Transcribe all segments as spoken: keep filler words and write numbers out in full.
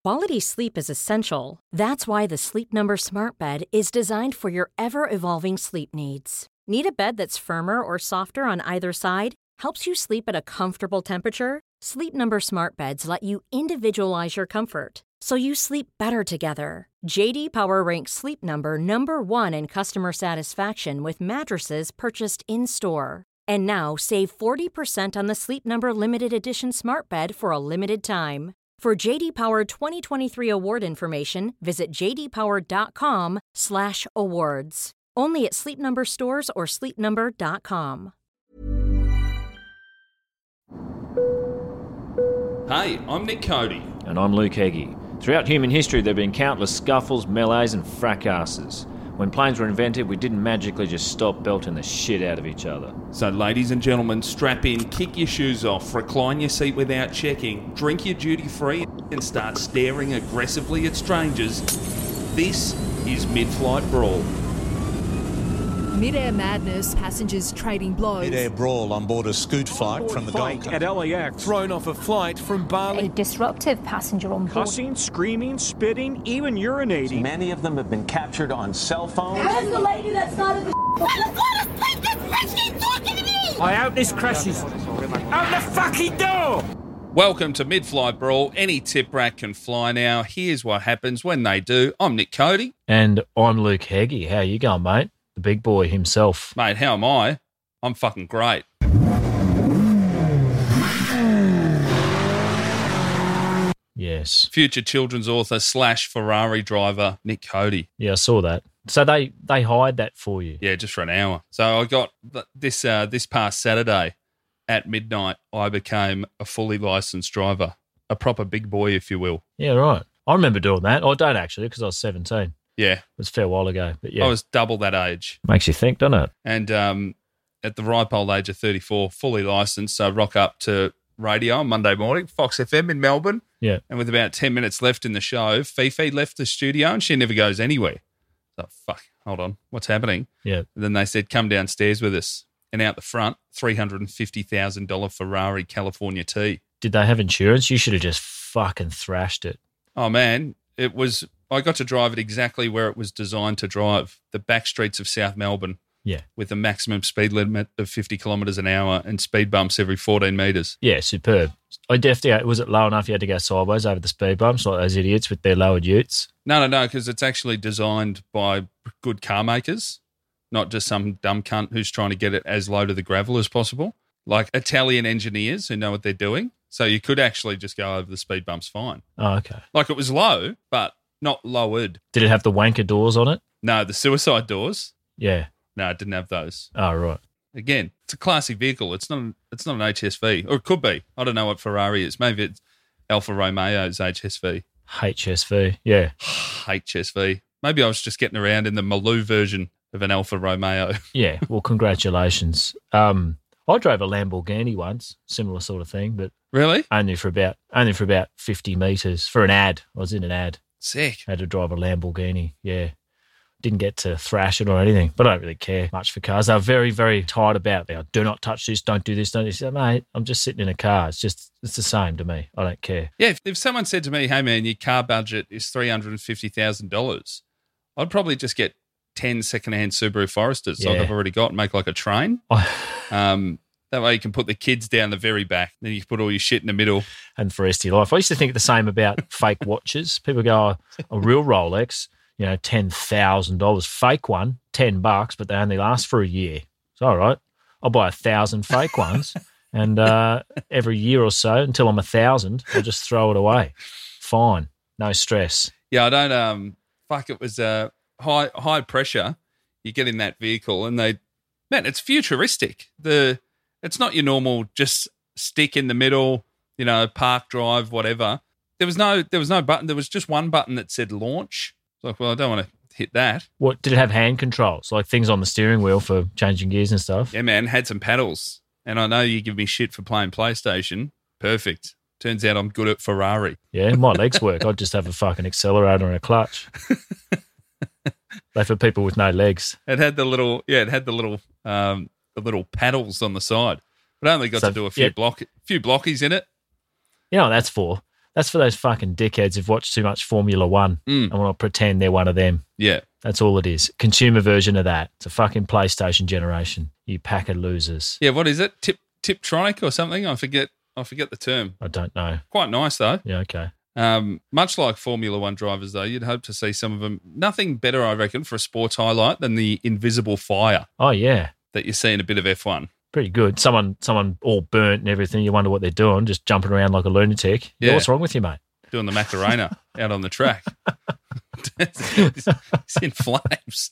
Quality sleep is essential. That's why the Sleep Number Smart Bed is designed for your ever-evolving sleep needs. Need a bed that's firmer or softer on either side? Helps you sleep at a comfortable temperature? Sleep Number Smart Beds let you individualize your comfort, so you sleep better together. J D Power ranks Sleep Number number one in customer satisfaction with mattresses purchased in-store. And now, save forty percent on the Sleep Number Limited Edition Smart Bed for a limited time. For J D Power twenty twenty-three award information, visit j d power dot com slash awards. Only at Sleep Number stores or sleep number dot com. Hey, I'm Nick Cody. And I'm Luke Heggie. Throughout human history, there have been countless scuffles, melees and fracasses. When planes were invented, we didn't magically just stop belting the shit out of each other. So ladies and gentlemen, strap in, kick your shoes off, recline your seat without checking, drink your duty-free and start staring aggressively at strangers. This is Mid-Flight Brawl. Mid-air madness, passengers trading blows. Mid-air brawl on board a scoot flight from the Gold Coast. At L A X. Thrown off a flight from Bali. A disruptive passenger on board. Cussing, screaming, spitting, even urinating. Many of them have been captured on cell phones. Where's the lady that started the I hope this crashes. Open the fucking door! Welcome to Mid-Flight Brawl. Any tip rat can fly now. Here's what happens when they do. I'm Nick Cody. And I'm Luke Heggie. How you going, mate? The big boy himself. Mate, how am I? I'm fucking great. Yes. Future children's author slash Ferrari driver, Nick Cody. Yeah, I saw that. So they, they hired that for you? Yeah, just for an hour. So I got this uh, this past Saturday at midnight, I became a fully licensed driver, a proper big boy, if you will. Yeah, right. I remember doing that. I don't actually, because I was seventeen. Yeah. It was a fair while ago, but yeah. I was double that age. Makes you think, doesn't it? And um, at the ripe old age of thirty-four, fully licensed, so I rock up to radio on Monday morning, Fox F M in Melbourne. Yeah. And with about ten minutes left in the show, Fifi left the studio and she never goes anywhere. So, fuck, hold on, what's happening? Yeah. And then they said, come downstairs with us. And out the front, three hundred fifty thousand dollars Ferrari California T. Did they have insurance? You should have just fucking thrashed it. Oh, man, it was... I got to drive it exactly where it was designed to drive, the back streets of South Melbourne. Yeah. With a maximum speed limit of fifty kilometres an hour and speed bumps every fourteen metres. Yeah, superb. I definitely, was it low enough you had to go sideways over the speed bumps like those idiots with their lowered utes? No, no, no, because it's actually designed by good car makers, not just some dumb cunt who's trying to get it as low to the gravel as possible. Like Italian engineers who know what they're doing. So you could actually just go over the speed bumps fine. Oh, okay. Like it was low, but not lowered. Did it have the wanker doors on it? No, the suicide doors. Yeah. No, it didn't have those. Oh, right. Again, it's a classic vehicle. It's not. It's not an H S V, or it could be. I don't know what Ferrari is. Maybe it's Alfa Romeo's H S V. H S V, yeah. H S V. Maybe I was just getting around in the Maloo version of an Alfa Romeo. Yeah. Well, congratulations. Um, I drove a Lamborghini once, similar sort of thing, but really only for about only for about fifty metres for an ad. I was in an ad. Sick. I had to drive a Lamborghini. Yeah. Didn't get to thrash it or anything, but I don't really care much for cars. They're very, very tight about it. Do not touch this, don't do this, don't do this. Mate, I'm just sitting in a car. It's just, it's the same to me. I don't care. Yeah, if, if someone said to me, hey, man, your car budget is three hundred fifty thousand dollars, I'd probably just get ten secondhand Subaru Foresters Yeah. like I've already got and make like a train. um, that way you can put the kids down the very back. Then you can put all your shit in the middle. And for the rest of your life. I used to think the same about fake watches. People go, oh, a real Rolex, you know, ten thousand dollars. Fake one, ten bucks, but they only last for a year. It's all right. I'll buy a thousand fake ones and uh, every year or so until I'm a thousand, I'll just throw it away. Fine. No stress. Yeah, I don't, um, fuck, it was uh, high high pressure. You get in that vehicle and they, man, it's futuristic. The It's not your normal just stick in the middle, you know, park, drive, whatever. There was no there was no button. There was just one button that said launch. Like, well, I don't want to hit that. What, did it have hand controls, like things on the steering wheel for changing gears and stuff? Yeah, man, had some paddles. And I know you give me shit for playing PlayStation. Perfect. Turns out I'm good at Ferrari. Yeah, my legs work. I'd just have a fucking accelerator and a clutch. They're for people with no legs. It had the little, yeah, it had the little, um, the little paddles on the side. But I only got So, to do a few yeah. block, few blockies in it. You know what that's for? That's for those fucking dickheads who've watched too much Formula One Mm. and want to pretend they're one of them. Yeah. That's all it is. Consumer version of that. It's a fucking PlayStation generation. You pack of losers. Yeah, what is it? Tip Tiptronic or something? I forget I forget the term. I don't know. Quite nice though. Yeah, okay. Um, much like Formula One drivers though, you'd hope to see some of them. Nothing better, I reckon, for a sports highlight than the invisible fire Oh, yeah. that you see in a bit of F one. Pretty good. Someone someone all burnt and everything. You wonder what they're doing, just jumping around like a lunatic. Yeah. Yeah. What's wrong with you, mate? Doing the Macarena out on the track. He's in flames.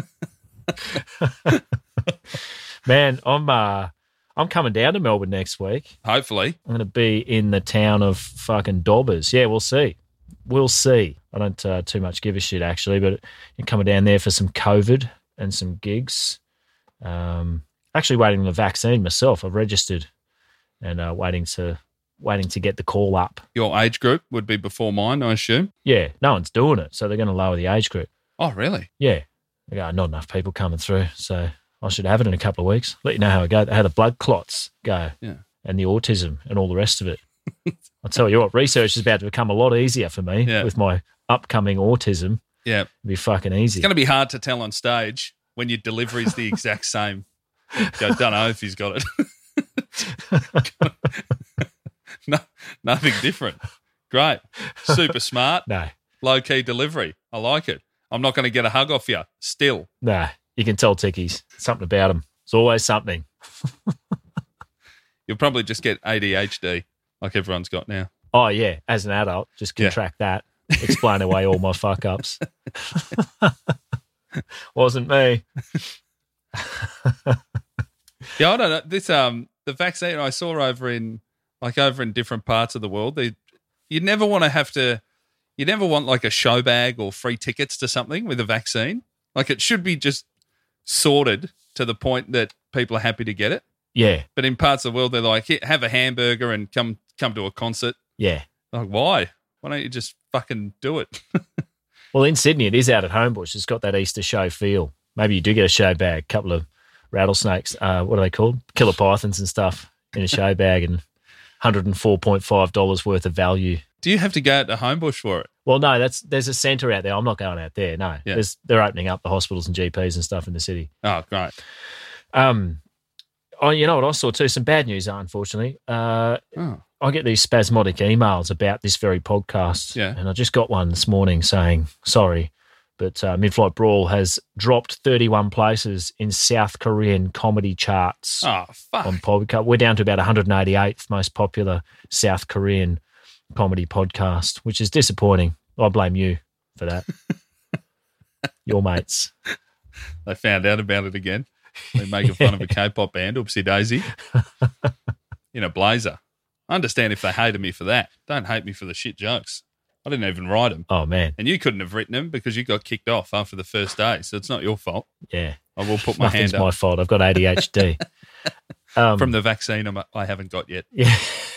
Man, I'm uh, I'm coming down to Melbourne next week. Hopefully. I'm going to be in the town of fucking Dobbers. Yeah, we'll see. We'll see. I don't uh, too much give a shit, actually, but I'm coming down there for some COVID and some gigs. Um, actually waiting on the vaccine myself. I've registered and uh, waiting to waiting to get the call up. Your age group would be before mine, I assume. Yeah, no one's doing it, so they're going to lower the age group. Oh, really? Yeah. They go, not enough people coming through, so I should have it in a couple of weeks. Let you know how it go, how the blood clots go, Yeah. and the autism and all the rest of it. I'll tell you what, research is about to become a lot easier for me Yeah. with my upcoming autism. Yeah. It'll be fucking easy. It's going to be hard to tell on stage when your delivery's the exact same. Go, don't know if he's got it. no, nothing different. Great. Super smart. No, Low-key delivery. I like it. I'm not going to get a hug off you. Still. no, you can tell Tickies. Something about them. It's always something. You'll probably just get A D H D like everyone's got now. Oh, yeah, as an adult, just Yeah. contract that. Explain away all my fuck-ups. Wasn't me. Yeah, I don't know. This um the vaccine I saw over in like over in different parts of the world, they you never want to have to you never want like a show bag or free tickets to something with a vaccine. Like it should be just sorted to the point that people are happy to get it. Yeah, But in parts of the world they're like, "Here, have a hamburger and come come to a concert." yeah. Like, why? Why don't you just fucking do it? Well, in Sydney, it is out at Homebush. It's got that Easter show feel. Maybe you do get a show bag, a couple of rattlesnakes, uh, what are they called? Killer pythons and stuff in a show bag and one hundred four point five dollars worth of value. Do you have to go out to Homebush for it? Well, no, that's there's a centre out there. I'm not going out there, no. Yeah. There's, they're opening up the hospitals and G Ps and stuff in the city. Oh, great. Um, oh, you know what I saw too? Some bad news, unfortunately. Uh, Oh. I get these spasmodic emails about this very podcast. Yeah. And I just got one this morning saying, sorry, but uh, Mid-Flight Brawl has dropped thirty-one places in South Korean comedy charts Oh, fuck. on podcast. We're down to about one hundred eighty-eighth most popular South Korean comedy podcast, which is disappointing. I blame you for that. Your mates. They found out about it again. They're making fun of a K-pop band, Oopsie Daisy, in a blazer. I understand if they hated me for that. Don't hate me for the shit jokes. I didn't even write them. Oh, man. And you couldn't have written them because you got kicked off after the first day, so it's not your fault. Yeah. I will put my Nothing's hand my up. fault. I've got A D H D. um, From the vaccine I'm, I haven't got yet. Yeah.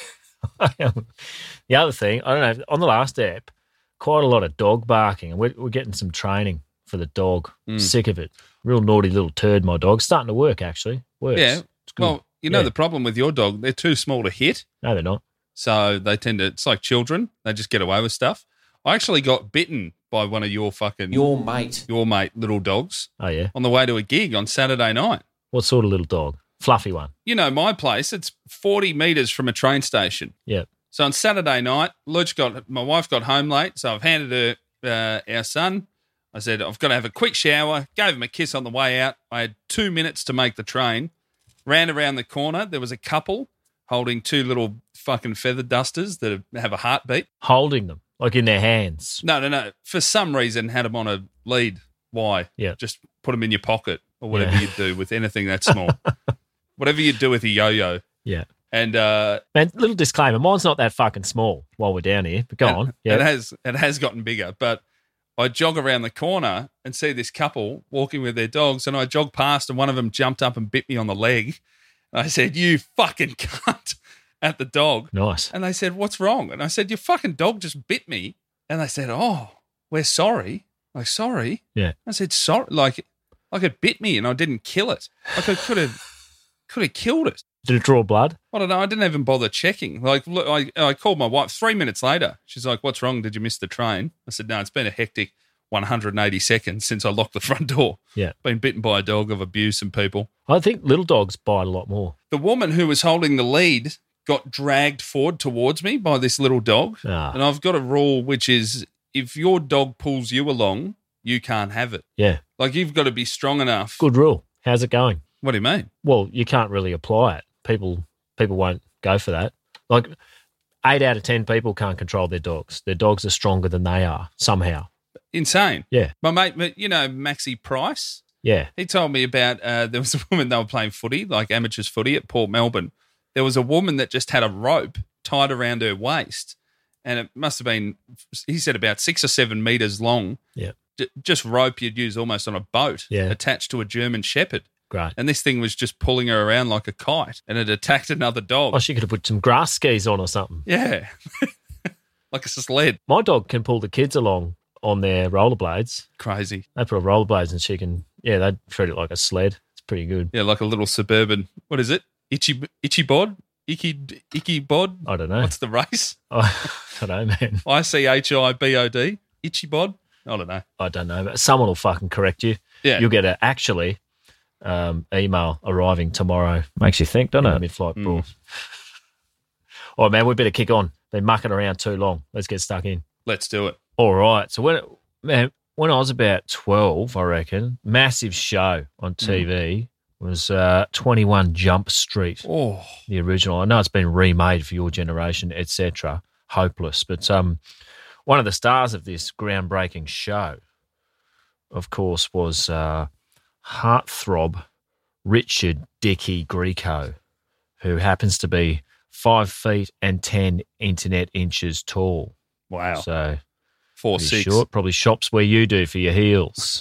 The other thing, I don't know, on the last app, quite a lot of dog barking, and we're, we're getting some training for the dog. Mm. Sick of it. Real naughty little turd, my dog. Starting to work, actually. Works. Yeah. It's good. Well, you know Yeah. the problem with your dog, they're too small to hit, No, they're not. so they tend to, it's like children. They just get away with stuff. I actually got bitten by one of your fucking, your, Your mate. mate little dogs Oh, yeah. on the way to a gig on Saturday night. What sort of little dog? Fluffy one. You know, my place, it's forty metres from a train station. Yeah. So on Saturday night, Luch got, my wife got home late, so I've handed her uh, our son. I said, I've got to have a quick shower, gave him a kiss on the way out. I had two minutes to make the train, ran around the corner. There was a couple holding two little fucking feather dusters that have a heartbeat. Holding them, like in their hands. No, no, no. For some reason, had them on a lead. Why? Yeah. Just put them in your pocket or whatever Yeah. you do with anything that small. Whatever you do with a yo-yo. Yeah. And uh, Man, little disclaimer, mine's not that fucking small while we're down here, but go and- on. It Yeah. has it has gotten bigger, but I jog around the corner and see this couple walking with their dogs, and I jog past, and one of them jumped up and bit me on the leg. And I said, "You fucking cunt!" at the dog. Nice. And they said, "What's wrong?" And I said, "Your fucking dog just bit me." And they said, "Oh, we're sorry." Like, sorry? Yeah. I said, "Sorry." Like, like it bit me, and I didn't kill it. Like I could have, could have killed it. Did it draw blood? I don't know. I didn't even bother checking. Like, look, I, I called my wife three minutes later. She's like, "What's wrong? Did you miss the train?" I said, "No, it's been a hectic one hundred eighty seconds since I locked the front door. Yeah. Been bitten by a dog. I've abused some people." I think little dogs bite a lot more. The woman who was holding the lead got dragged forward towards me by this little dog. Ah. And I've got a rule, which is if your dog pulls you along, you can't have it. Yeah. Like, you've got to be strong enough. Good rule. How's it going? What do you mean? Well, you can't really apply it. People people won't go for that. Like, eight out of ten people can't control their dogs. Their dogs are stronger than they are somehow. Insane. Yeah. My mate, you know, Maxi Price? Yeah. He told me about, uh, there was a woman, they were playing footy, like amateurs footy at Port Melbourne. There was a woman that just had a rope tied around her waist, and it must have been, he said, about six or seven metres long. Yeah. J- just rope you'd use almost on a boat, Yeah. attached to a German Shepherd. Great. And this thing was just pulling her around like a kite, and it attacked another dog. Oh, she could have put some grass skis on or something. Yeah. Like a sled. My dog can pull the kids along on their rollerblades. Crazy. They put on rollerblades and she can, yeah, they treat it like a sled. It's pretty good. Yeah, like a little suburban, what is it? Itchy Itchy Bod? Icky, Icky Bod? I don't know. What's the race? Oh, I don't know, man. I C H I B O D? Itchy Bod? I don't know. I don't know, but someone will fucking correct you. Yeah. You'll get a actually um, email arriving tomorrow. Makes you think, doesn't it? Mid-flight Mm. brawl. All right, man, we better kick on. Been mucking around too long. Let's get stuck in. Let's do it. All right. So when man, when I was about twelve, I reckon, massive show on T V was uh, twenty-one Jump Street. Oh. The original. I know it's been remade for your generation, et cetera. Hopeless, but um, one of the stars of this groundbreaking show, of course, was uh, heartthrob Richard Dickie Grieco, who happens to be five feet and ten internet inches tall. Wow. So Four pretty six. short. Probably shops where you do for your heels.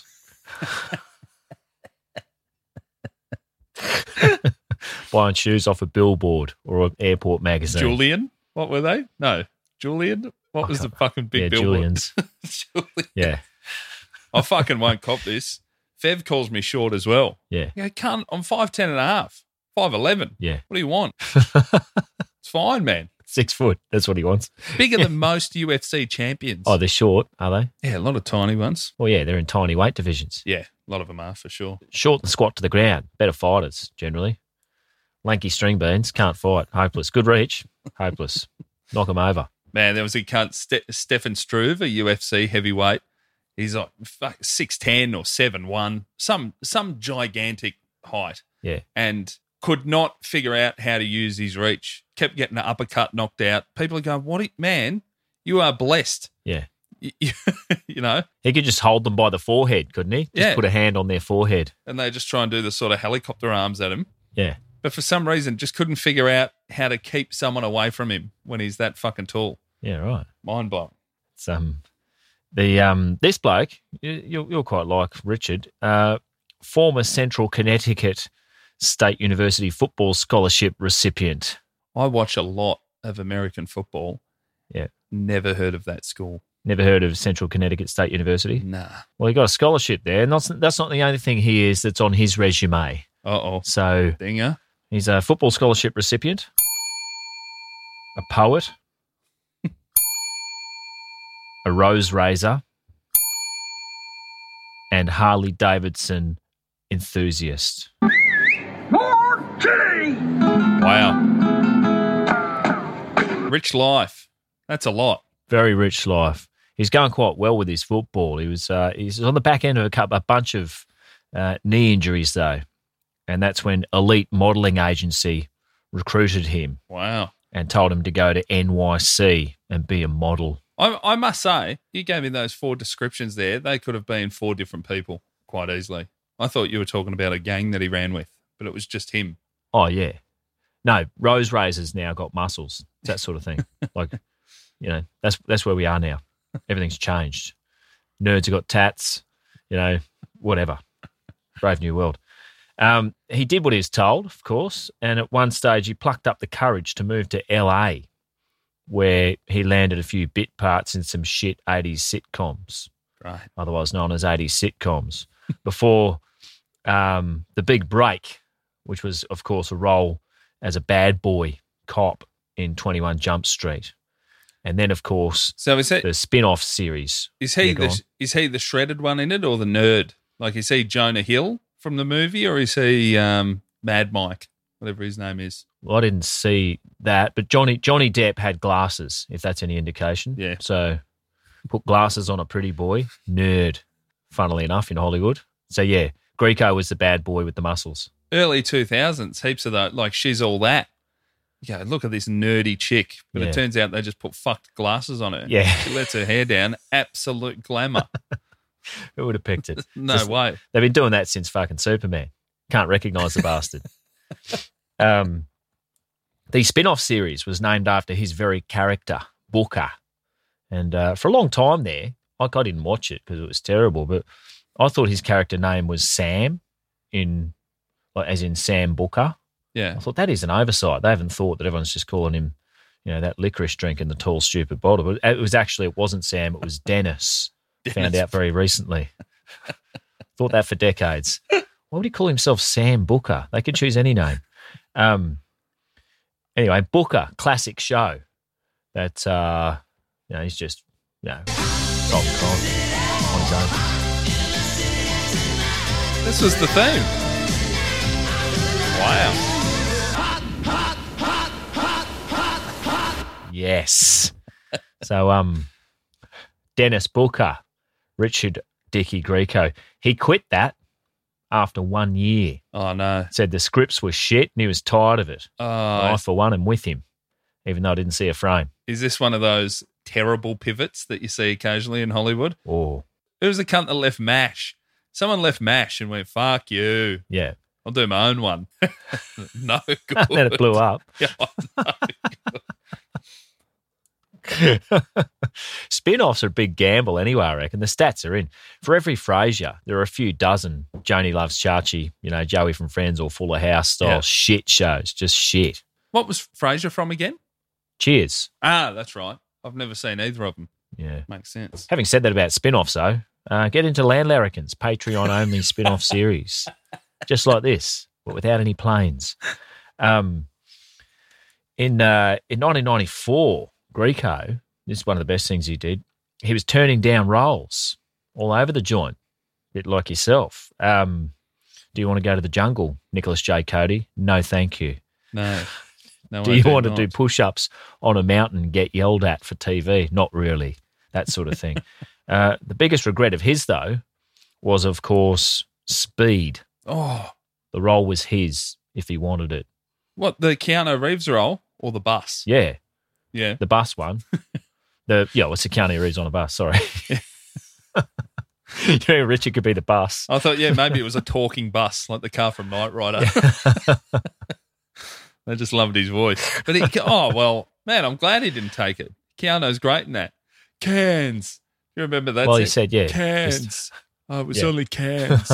Buying shoes off a billboard or an airport magazine. Julian? What were they? No. Julian? What was the fucking big yeah, billboard? Julian's. Julian. Yeah. I fucking won't cop this. Fev calls me short as well. Yeah. Yeah, cunt, I'm five ten and a half. five eleven. Yeah. What do you want? It's fine, man. Six foot. That's what he wants. Bigger than most U F C champions. Oh, they're short, are they? Yeah, a lot of tiny ones. Well, yeah, they're in tiny weight divisions. Yeah, a lot of them are for sure. Short and squat to the ground. Better fighters, generally. Lanky string beans, can't fight. Hopeless. Good reach. Hopeless. Knock them over. Man, there was a cunt, Ste- Stefan Struve, a U F C heavyweight. He's like six ten or seven one, some some gigantic height. Yeah. And could not figure out how to use his reach. Kept getting an uppercut knocked out. People are going, "What, man? You are blessed." Yeah. You, you know? He could just hold them by the forehead, couldn't he? Just Yeah. put a hand on their forehead. And they just try and do the sort of helicopter arms at him. Yeah. But for some reason, just couldn't figure out how to keep someone away from him when he's that fucking tall. Yeah, right. Mind blowing. It's, um, the, um, this bloke, you, you'll, you'll quite like Richard, uh, former Central Connecticut State University football scholarship recipient. I watch a lot of American football. Yeah. Never heard of that school. Never heard of Central Connecticut State University? Nah. Well, he got a scholarship there, and that's, that's not the only thing he is that's on his resume. Uh-oh. So Dinger. he's a football scholarship recipient, a poet, a rose raiser, and Harley Davidson enthusiast. Wow. Rich life. That's a lot. Very rich life. He's going quite well with his football. He was uh, he's on the back end of a, couple, a bunch of uh, knee injuries, though. And that's when Elite Modelling Agency recruited him Wow. and told him to go to N Y C and be a model. I, I must say, you gave me those four descriptions there. They could have been four different people quite easily. I thought you were talking about a gang that he ran with, but it was just him. Oh, yeah. No, Rose Razor's now got muscles, that sort of thing. Like, you know, that's that's where we are now. Everything's changed. Nerds have got tats, you know, whatever. Brave new world. Um, he did what he was told, of course, and at one stage he plucked up the courage to move to L A, where he landed a few bit parts in some shit eighties sitcoms, Right. otherwise known as eighties sitcoms, before um, the big break, which was, of course, a role as a bad boy cop in twenty-one Jump Street. And then, of course, So is it the spin-off series. is he Yeah, go on. the is he the shredded one in it or the nerd? Like is he Jonah Hill from the movie or is he um, Mad Mike, whatever his name is? Well, I didn't see that, but Johnny Johnny Depp had glasses, if that's any indication. Yeah. So put glasses on a pretty boy, nerd, funnily enough, in Hollywood. So, yeah, Grieco was the bad boy with the muscles. Early two thousands, heaps of that, like she's all that. You go, look at this nerdy chick, but Yeah. it turns out they just put fucked glasses on her. Yeah. She lets her hair down, absolute glamour. Who would have picked it? No Just- way. They've been doing that since fucking Superman. Can't recognise the bastard. Um, the spin-off series was named after his very character, Booker. And uh, for a long time there, like I didn't watch it because it was terrible, but I thought his character name was Sam, in like as in Sam Booker. Yeah. I thought that is an oversight. They haven't thought that everyone's just calling him, you know, that licorice drink in the tall, stupid bottle. But it was actually, it wasn't Sam, it was Dennis. Found out very recently. Thought that for decades. Why would he call himself Sam Booker? They could choose any name. Um. Anyway, Booker, classic show. That, uh, you know, he's just, you know, solving crime on his own. This was the theme. Wow. Yes. So, um, Dennis Booker, Richard Dickie Grieco, he quit that after one year. Oh, no. Said the scripts were shit and he was tired of it. Oh, I, for one, am with him, even though I didn't see a frame. is this one of those terrible pivots that you see occasionally in Hollywood? Oh, Who was the cunt that left MASH? Someone left MASH and went, fuck you. yeah. I'll do my own one. No good. And then it blew up. Yeah, no. Spin-offs are a big gamble anyway, I reckon. The stats are in. For every Frasier, there are a few dozen Joni Loves Chachi, you know, Joey from Friends or Fuller House style Yeah. shit shows. Just shit. What was Frasier from again? Cheers. Ah, that's right. I've never seen either of them. Yeah. Makes sense. Having said that about spin-offs, though, uh, get into Land Larrikins, Patreon-only spin-off series. Just like this, but without any planes. Um, in uh, in nineteen ninety-four, Grieco, this is one of the best things he did, he was turning down roles all over the joint, a bit like yourself. Um, do you want to go to the jungle, Nicholas J. Cody? No, thank you. No. No, Do I you do want not. to do push-ups on a mountain and get yelled at for T V? Not really. That sort of thing. uh, the biggest regret of his, though, was, of course, Speed. Oh, The role was his if he wanted it. what, the Keanu Reeves role or the bus? Yeah, Yeah. the bus one. the Yeah, well, it's a Keanu Reeves on a bus, sorry. You know, Richard could be the bus. I thought, yeah, maybe it was a talking bus, like the car from Knight Rider. I just loved his voice. But he, oh, well, man, I'm glad he didn't take it. Keanu's great in that. Cans. You remember that? Well, he scene? said, yeah. Cans. Oh, it was Yeah. only cans.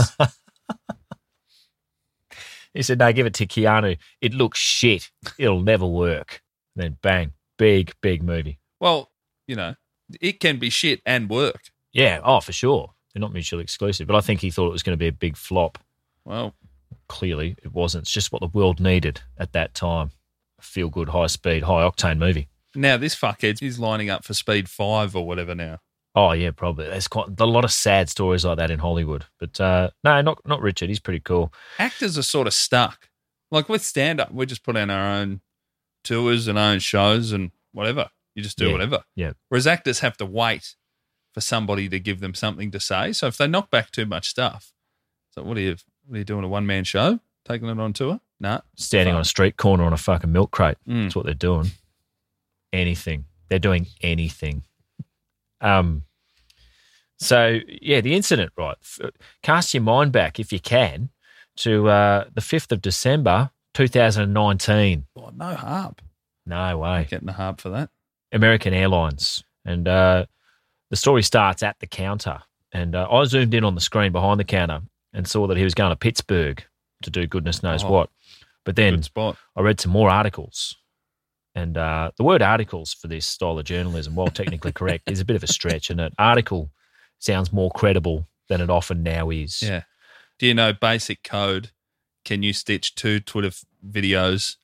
He said, no, give it to Keanu. It looks shit. It'll never work. And then bang, big, big movie. Well, you know, it can be shit and work. Yeah, oh, for sure. They're not mutually exclusive. But I think he thought it was going to be a big flop. Well, Clearly, it wasn't. It's just what the world needed at that time. A feel-good, high-speed, high-octane movie. now this fuckhead is lining up for Speed five or whatever now. Oh, yeah, probably. There's quite a lot of sad stories like that in Hollywood. But uh, no, not not Richard. He's pretty cool. Actors are sort of stuck. Like with stand-up, we just put on our own tours and own shows and whatever. You just do Yeah, whatever. yeah. Whereas actors have to wait for somebody to give them something to say. So if they knock back too much stuff, so what are you, what are you doing, a one-man show? Taking it on tour? Nah. Standing on a street corner on a fucking milk crate. Mm. That's what they're doing. Anything. They're doing anything. Um. So, yeah, the incident, right. F- Cast your mind back, if you can, to uh, the fifth of December, two thousand nineteen. Oh, no harp. No way. Getting a harp for that. American Airlines. And uh, the story starts at the counter. And uh, I zoomed in on the screen behind the counter and saw that he was going to Pittsburgh to do goodness knows Oh, what. But then Good spot. I read some more articles. And uh, the word articles for this style of journalism, while technically correct, is a bit of a stretch. And an article sounds more credible than it often now is. Yeah. Do you know basic code? Can you stitch two Twitter f- videos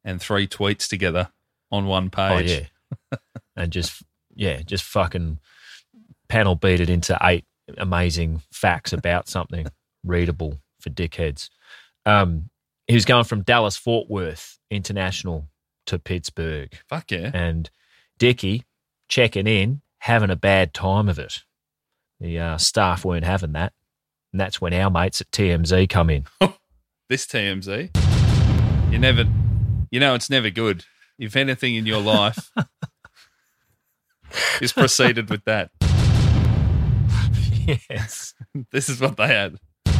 and three tweets together on one page. Oh, yeah. And just, yeah, just fucking panel beat it into eight amazing facts about something readable for dickheads. Um, he was going from Dallas Fort Worth International to Pittsburgh. Fuck yeah. And Dickie checking in, having a bad time of it. The uh, staff weren't having that. And that's when our mates at T M Z come in. This T M Z, you never, you know, it's never good. If anything in your life is preceded with that. Yes. This is what they had.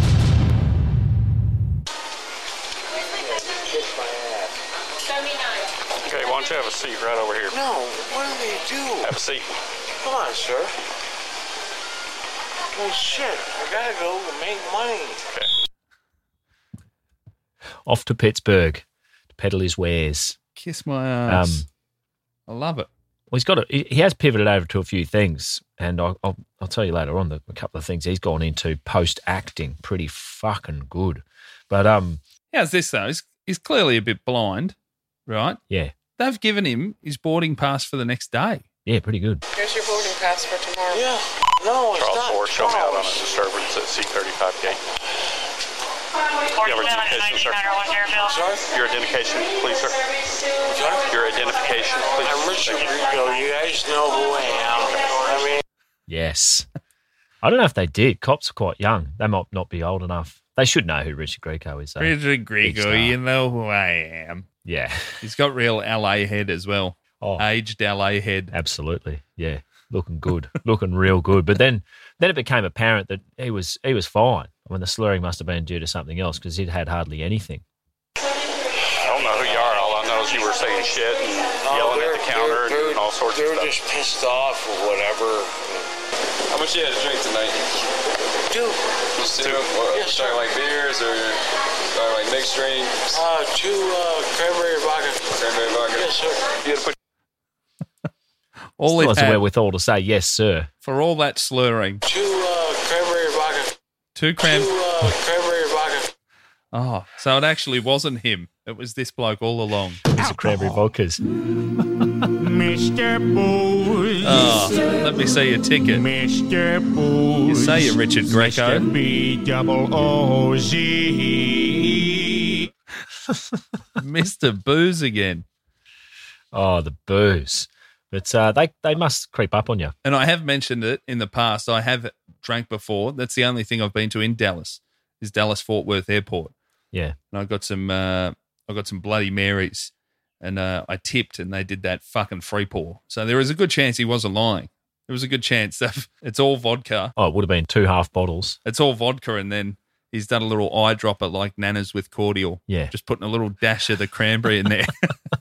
Okay, why don't you have a seat right over here? No, what do they do? Have a seat. Come on, sir. Well, shit, I gotta go make money. Okay. Off to Pittsburgh to peddle his wares. Kiss my ass. Um, I love it. Well, he's got a, he has pivoted over to a few things, and I'll, I'll, I'll tell you later on the, a couple of things he's gone into post acting. Pretty fucking good. But um, how's this though? He's, he's clearly a bit blind, right? Yeah. They've given him his boarding pass for the next day. Yeah, pretty good. Here's your boarding pass for tomorrow. Yeah. No, it's Charles not. Ford, show me out on a disturbance at C thirty-five gate. You have identification, sir? Sorry? Your identification, please, sir. Sorry? Your identification, please. I'm Richard Rico. You guys know who I am. I mean, Yes. I don't know if they did. Cops are quite young. They might not be old enough. They should know who Richard Grieco is, though. Richard Big Grieco, star. you know who I am. Yeah. He's got real L A head as well. Oh, Aged L A head. absolutely. Yeah. Looking good. Looking real good. But then then it became apparent that he was he was fine. I mean, the slurring must have been due to something else because he'd had hardly anything. I don't know who you are. All I know is you were saying shit and yelling at the counter and doing all sorts they of were stuff. just pissed off or whatever. How much you had to drink tonight? Two. Just two? What, Yes, talking like beers or, or like mixed drinks? Uh, two uh, cranberry vodka. Cranberry vodka? Yes, sir. You had to put All Still it has the had, wherewithal to say, yes, sir. for all that slurring, Two uh, cranberry vodka. two cram. Two uh, cranberry vodka. Oh, so it actually wasn't him. It was this bloke all along. These are cranberry vodkas. Mister Booze. Oh, let me see your ticket. Mister Booze. You say you're Richard Grieco. Mister B double O Z. Mister Booze again. Oh, the booze. But uh, they, they must creep up on you. And I have mentioned it in the past. I have drank before. That's the only thing I've been to in Dallas is Dallas Fort Worth Airport. Yeah. And I got some uh, I got some Bloody Marys and uh, I tipped and they did that fucking free pour. So there was a good chance he wasn't lying. There was a good chance that it's all vodka. Oh, it would have been two half bottles. It's all vodka and then he's done a little eyedropper like Nana's with cordial. Yeah. Just putting a little dash of the cranberry in there.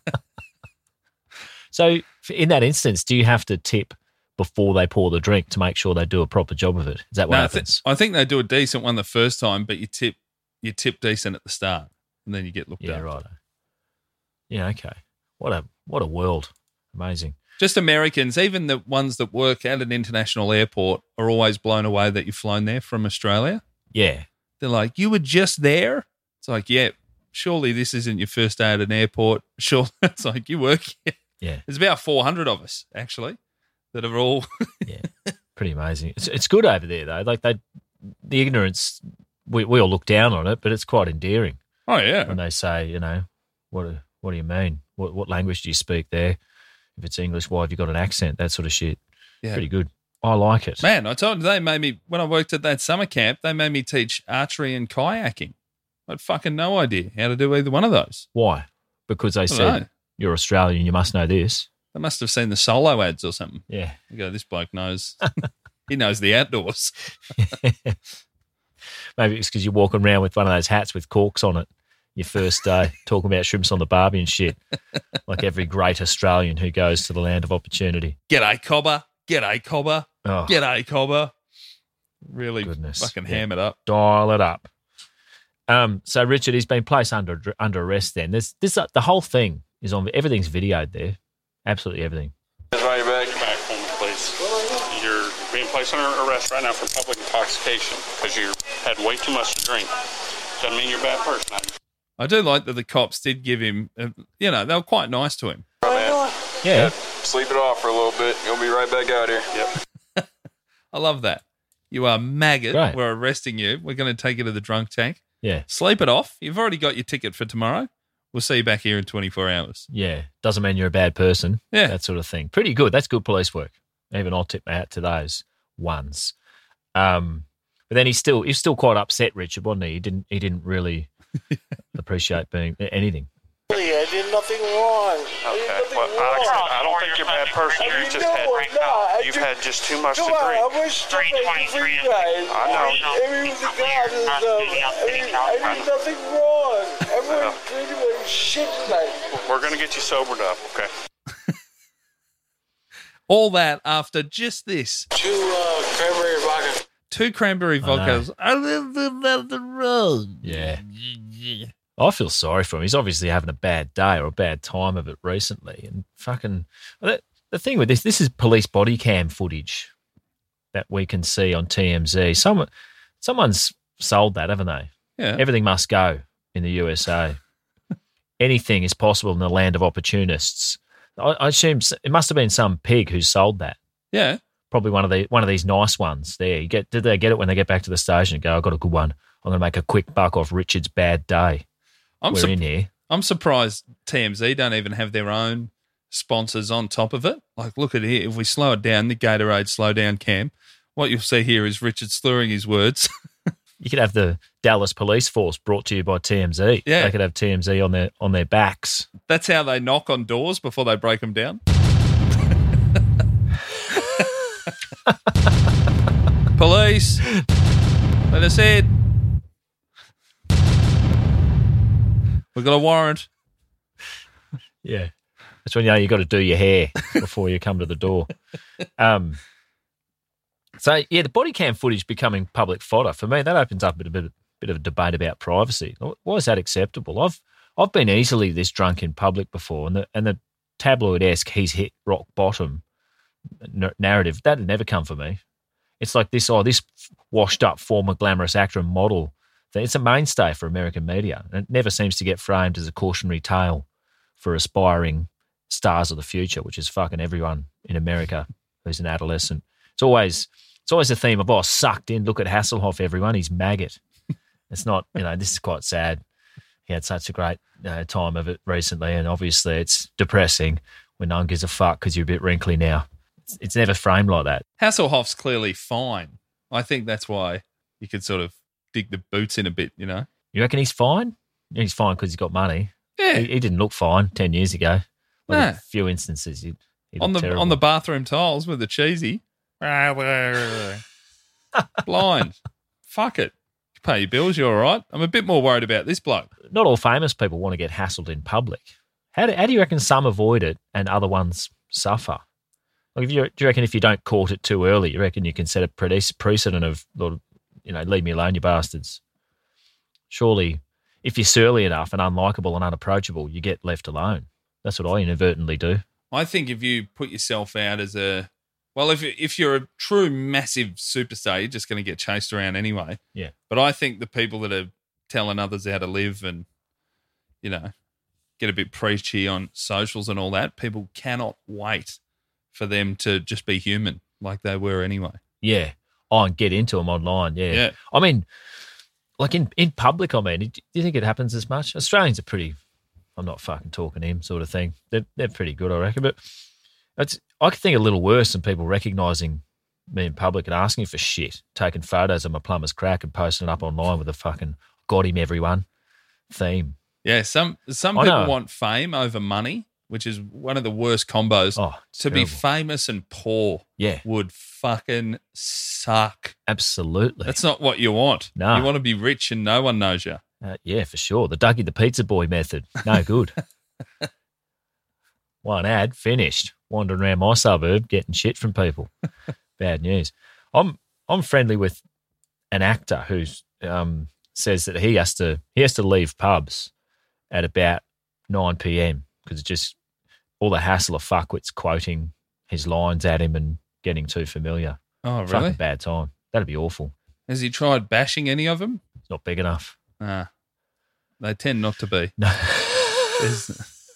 So in that instance, do you have to tip before they pour the drink to make sure they do a proper job of it? Is that what No, I, th- happens? I think they do a decent one the first time, but you tip you tip decent at the start and then you get looked Yeah, at. right. Yeah, okay. What a what a world. Amazing. Just Americans, even the ones that work at an international airport, are always blown away that you've flown there from Australia. Yeah. They're like, you were just there? It's like, yeah, surely this isn't your first day at an airport. Sure. It's like, you work here. Yeah. There's about four hundred of us, actually, that are all... Yeah. Pretty amazing. It's it's good over there, though. Like, they, the ignorance, we, we all look down on it, but it's quite endearing. Oh, yeah. When they say, you know, what what do you mean? What what language do you speak there? If it's English, why have you got an accent? That sort of shit. Yeah. Pretty good. I like it. Man, I told you, they made me, when I worked at that summer camp, they made me teach archery and kayaking. I had fucking no idea how to do either one of those. Why? Because they don't said, know. you're Australian, you must know this. They must have seen the solo ads or something. Yeah. You go, this bloke knows. He knows the outdoors. Maybe it's because you're walking around with one of those hats with corks on it your first day, talking about shrimps on the barbie and shit, like every great Australian who goes to the land of opportunity. G'day, cobber. G'day, cobber. Oh, G'day, cobber. Really goodness. fucking Yeah. ham it up. Dial it up. Um, so, Richard, he's been placed under under arrest then. There's, this, uh, the whole thing is on, everything's videoed there. Absolutely everything. Right back. Back for me, please. You're being placed under arrest right now for public intoxication because you had way too much to drink. Doesn't mean you're a bad person. I do like that the cops did give him, uh, you know, they were quite nice to him. Man. Yeah. Sleep it off for a little bit. You'll be right back out here. Yep. I love that. You are maggot. Right. We're arresting you. We're going to take you to the drunk tank. Yeah. Sleep it off. You've already got your ticket for tomorrow. We'll see you back here in twenty-four hours. Yeah. Doesn't mean you're a bad person. Yeah. That sort of thing. Pretty good. That's good police work. Even I'll tip my hat to those ones. Um, but then he's still he's still quite upset, Richard, wasn't he? He didn't he didn't really appreciate being anything. I did nothing wrong. Okay, well, Alex, I don't think you're a bad person. You just had, you've had just too much to drink. I wish to make for you guys. I know. Every was a god and stuff. I did, I did nothing wrong. Everyone treated me like shit tonight. We're going to get you sobered up, okay? All that after just this. Two uh, cranberry vodka. Two cranberry vodkas. I live above the road. Yeah. I feel sorry for him. He's obviously having a bad day or a bad time of it recently. And fucking the, the thing with this, this is police body cam footage that we can see on T M Z. Someone, someone's sold that, haven't they? Yeah. Everything must go in the U S A. Anything is possible in the land of opportunists. I, I assume it must have been some pig who sold that. Yeah. Probably one of the one of these nice ones. There, you get. Did they get it when they get back to the station and go, "I got a good one. I'm going to make a quick buck off Richard's bad day." I'm We're su- in here. I'm surprised T M Z don't even have their own sponsors on top of it. Like, look at it here. If we slow it down, the Gatorade slow down cam, what you'll see here is Richard slurring his words. You could have the Dallas Police Force brought to you by T M Z. Yeah. They could have T M Z on their on their backs. That's how they knock on doors before they break them down. Police, let us in. We've got a warrant. Yeah. That's when you know you got to do your hair before you come to the door. Um. So, yeah, the body cam footage becoming public fodder, for me, that opens up a bit, bit, bit of a debate about privacy. Why is that acceptable? I've I've been easily this drunk in public before, and the, and the tabloid-esque he's hit rock bottom n- narrative, that had never come for me. It's like this, oh, this washed-up former glamorous actor and model. It's a mainstay for American media, and it never seems to get framed as a cautionary tale for aspiring stars of the future, which is fucking everyone in America who's an adolescent. It's always it's always a theme of, oh, sucked in. Look at Hasselhoff, everyone. He's maggot. It's not, you know, this is quite sad. He had such a great uh, time of it recently, and obviously it's depressing when no one gives a fuck because you're a bit wrinkly now. It's, it's never framed like that. Hasselhoff's clearly fine. I think that's why you could sort of dig the boots in a bit, you know? You reckon he's fine? He's fine because he's got money. Yeah. He, he didn't look fine ten years ago. Like Nah. a few instances. He, he on the terrible. on the bathroom tiles with the cheesy. Blind. Fuck it. You pay your bills, you're all right. I'm a bit more worried about this bloke. Not all famous people want to get hassled in public. How do, how do you reckon some avoid it and other ones suffer? Like, if you, do you reckon if you don't court it too early, you reckon you can set a precedent of, you know, leave me alone, you bastards? Surely, if you're surly enough and unlikable and unapproachable, you get left alone. That's what I inadvertently do. I think if you put yourself out as a, well, if if you're a true massive superstar, you're just going to get chased around anyway. Yeah. But I think the people that are telling others how to live and, you know, get a bit preachy on socials and all that, people cannot wait for them to just be human like they were anyway. Yeah. Oh, and get into them online. Yeah. Yeah. I mean, like in, in public, I mean, do you think it happens as much? Australians are pretty, I'm not fucking talking to him sort of thing. They're, they're pretty good, I reckon. But it's, I could think a little worse than people recognising me in public and asking for shit, taking photos of my plumber's crack and posting it up online with a fucking got him everyone theme. Yeah, some some I people know. want fame over money, which is one of the worst combos. Oh, to be terrible. famous and poor Yeah. would fucking suck. Absolutely. That's not what you want. No. You want to be rich and no one knows you. Uh, yeah, for sure. The Dougie the Pizza Boy method. No good. One ad, finished. Wandering around my suburb getting shit from people. Bad news. I'm I'm friendly with an actor who um, says that he has to he has to leave pubs at about nine p.m. because it's just all the hassle of fuckwits quoting his lines at him and getting too familiar. Oh, really? Fucking bad time. That'd be awful. Has he tried bashing any of them? It's not big enough. Ah. They tend not to be. No. There's,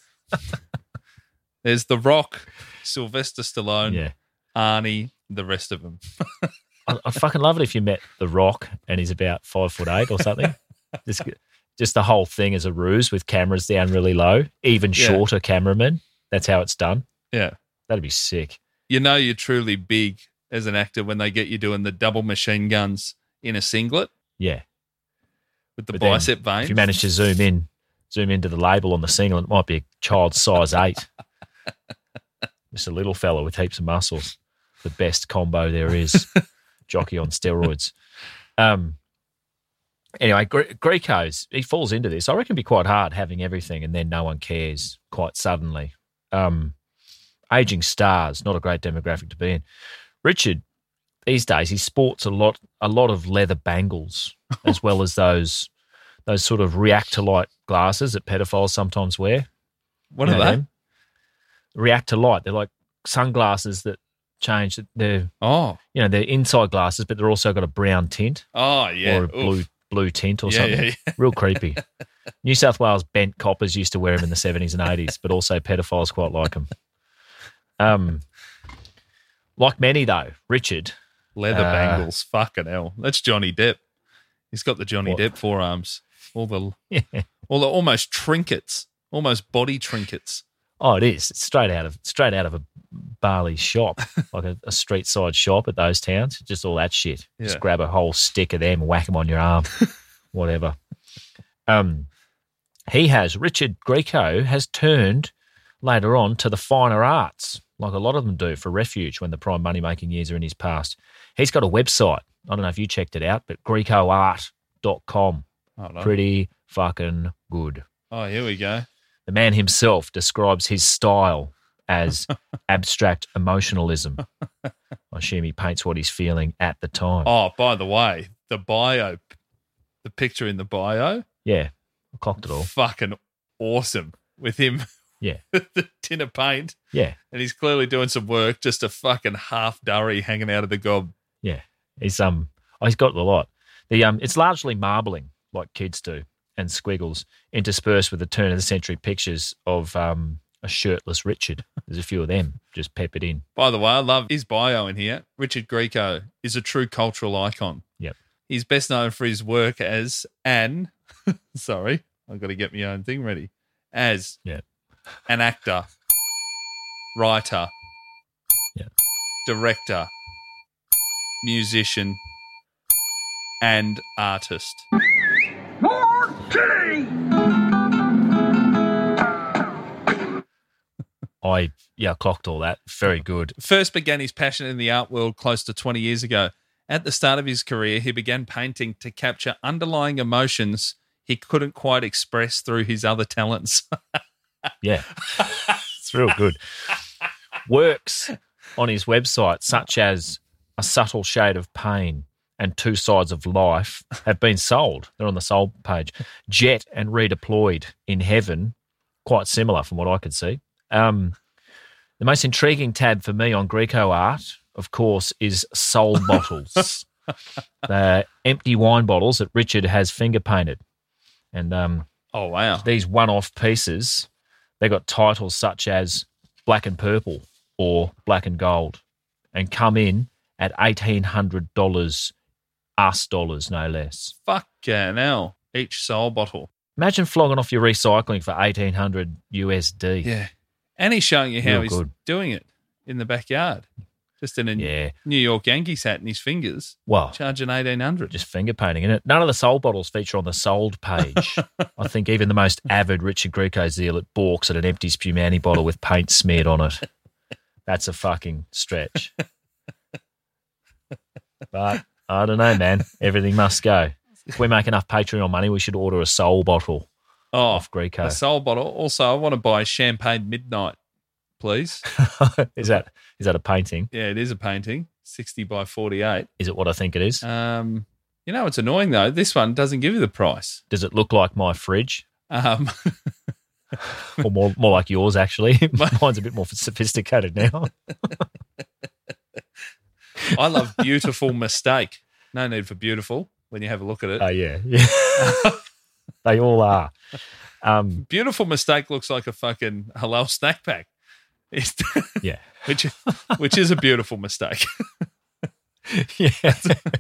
there's The Rock, Sylvester Stallone, Yeah. Arnie, the rest of them. I, I'd fucking love it if you met The Rock and he's about five foot eight or something. just, just the whole thing is a ruse with cameras down really low, even Yeah. shorter cameramen. That's how it's done. Yeah. That'd be sick. You know you're truly big as an actor when they get you doing the double machine guns in a singlet Yeah. with the But then bicep veins. If you manage to zoom in, zoom into the label on the singlet, it might be a child size eight. Just a little fella with heaps of muscles. The best combo there is. Jockey on steroids. Um. Anyway, Gre- Greco's, he falls into this. I reckon it'd be quite hard having everything and then no one cares quite suddenly. Um, aging stars, not a great demographic to be in. Richard, these days, he sports a lot a lot of leather bangles as well as those those sort of react-to-light glasses that pedophiles sometimes wear. What You are know they? them? React-to-light. They're like sunglasses that change. They're, Oh. you know, they're inside glasses, but they're also got a brown tint. Oh, yeah. Or a blue Oof. blue tint or Yeah, something. yeah, yeah. Real creepy. New South Wales bent coppers used to wear them in the seventies and eighties, but also pedophiles quite like them. Um, like many, though, Richard. Leather uh, bangles. Fucking hell. That's Johnny Depp. He's got the Johnny What? Depp forearms. All the, Yeah. all the almost trinkets, almost body trinkets. Oh, it is. It's straight out of straight out of a Bali shop, like a, a street side shop at those towns. Just all that shit. Just Yeah. grab a whole stick of them, whack them on your arm, whatever. Um, he has Richard Grieco has turned later on to the finer arts, like a lot of them do, for refuge when the prime money making years are in his past. He's got a website. I don't know if you checked it out, but Greco art dot com. Hold on. Pretty fucking good. Oh, here we go. The man himself describes his style as abstract emotionalism. I assume he paints what he's feeling at the time. Oh, by the way, the bio, the picture in the bio, Yeah, I clocked it all. fucking awesome with him Yeah, with the tin of paint. yeah, And he's clearly doing some work, just a fucking half durry hanging out of the gob. yeah. He's um, oh, he's got a lot. The um, it's largely marbling like kids do, and squiggles interspersed with the turn of the century pictures of um a shirtless Richard. There's a few of them just peppered in. By the way, I love his bio in here. Richard Grieco is a true cultural icon. Yep. He's best known for his work as an, sorry, I've got to get my own thing ready, as Yeah. an actor, writer, Yeah. director, musician, and artist. I yeah, clocked all that. Very good. First began his passion in the art world close to twenty years ago. At the start of his career, he began painting to capture underlying emotions he couldn't quite express through his other talents. Yeah, it's real good. Works on his website, such as A Subtle Shade of Pain and Two Sides of Life, have been sold. They're on the sold page. Jet and Redeployed in Heaven, quite similar from what I could see. Um, the most intriguing tab for me on Greco art, of course, is soul bottles. They're empty wine bottles that Richard has finger painted. And um, Oh, wow. these one-off pieces, they got titles such as Black and Purple or Black and Gold, and come in at eighteen hundred dollars, us dollars, no less. Fucking hell. Each soul bottle. Imagine flogging off your recycling for eighteen hundred U S D. Yeah. And he's showing you how Real he's good. doing it in the backyard. Just in a Yeah. New York Yankees hat in his fingers. Well, Charging eighteen hundred. just finger painting in it. None of the soul bottles feature on the sold page. I think even the most avid Richard Grieco zeal at balks at an empty Spumani bottle with paint smeared on it. That's a fucking stretch. But I don't know, man. Everything must go. If we make enough Patreon money, we should order a soul bottle Oh, off Grieco. a soul bottle. Also, I want to buy Champagne Midnight, please. is that is that a painting? Yeah, it is a painting. sixty by forty-eight. Is it what I think it is? Um, you know, it's annoying, though. This one doesn't give you the price. Does it look like my fridge? Um, Or more more like yours, actually? Mine's a bit more sophisticated now. I love Beautiful Mistake. No need for beautiful when you have a look at it. Oh, yeah. yeah. They all are. Um, Beautiful Mistake looks like a fucking halal snack pack. It's yeah. which, which is a beautiful mistake. yeah.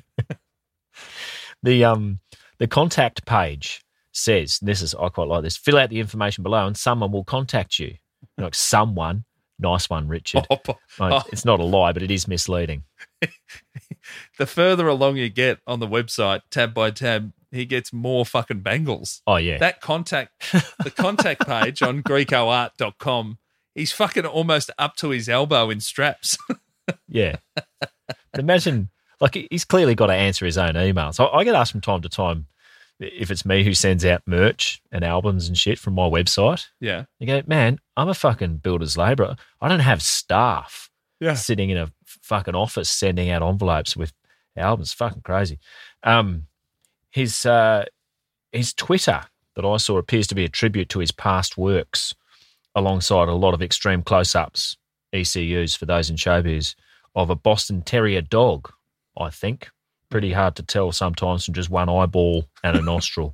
the um the contact page says, this is I quite like this, fill out the information below and someone will contact you. Like someone, nice one, Richard. Oh, like, oh. It's not a lie, but it is misleading. The further along you get on the website, tab by tab, he gets more fucking bangles. Oh, yeah. That contact, the contact page on greco art dot com, he's fucking almost up to his elbow in straps. Yeah. Imagine, like, he's clearly got to answer his own emails. I, I get asked from time to time if it's me who sends out merch and albums and shit from my website. Yeah. You go, man, I'm a fucking builder's labourer. I don't have staff yeah. sitting in a fucking office sending out envelopes with albums. Fucking crazy. Um, his uh, his Twitter that I saw appears to be a tribute to his past works alongside a lot of extreme close-ups, E C Us for those in showbiz, of a Boston Terrier dog, I think. Pretty hard to tell sometimes from just one eyeball and a nostril.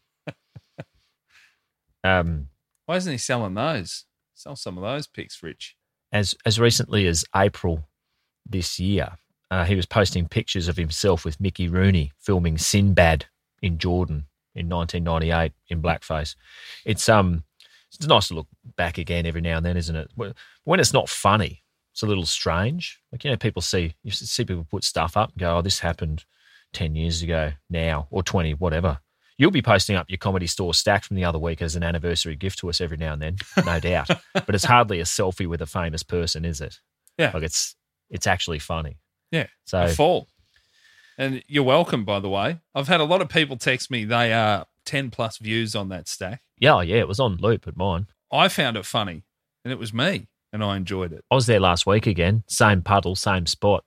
um, Why isn't he selling those? Sell some of those pics, Rich. As as recently as April this year, uh, he was posting pictures of himself with Mickey Rooney filming Sinbad in Jordan in nineteen ninety-eight in blackface. It's um, it's nice to look back again every now and then, isn't it? When it's not funny, it's a little strange. Like, you know, people see you see people put stuff up and go, "Oh, this happened ten years ago now," or twenty, whatever. You'll be posting up your Comedy Store stack from the other week as an anniversary gift to us every now and then, no doubt. But it's hardly a selfie with a famous person, is it? Yeah. Like, it's it's actually funny. Yeah. So a fall. And you're welcome, by the way. I've had a lot of people text me they are ten plus views on that stack. Yeah, oh, yeah, it was on loop at mine. I found it funny, and it was me, and I enjoyed it. I was there last week again. Same puddle, same spot.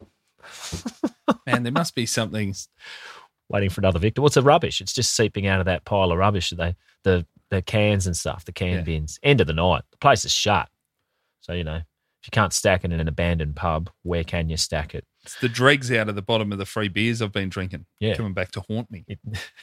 Man, there must be something... Waiting for another victim. What's the rubbish? It's just seeping out of that pile of rubbish. They, the the cans and stuff, the can Yeah. bins. End of the night. The place is shut. So, you know, if you can't stack it in an abandoned pub, where can you stack it? It's the dregs out of the bottom of the free beers I've been drinking. Yeah. Coming back to haunt me. It,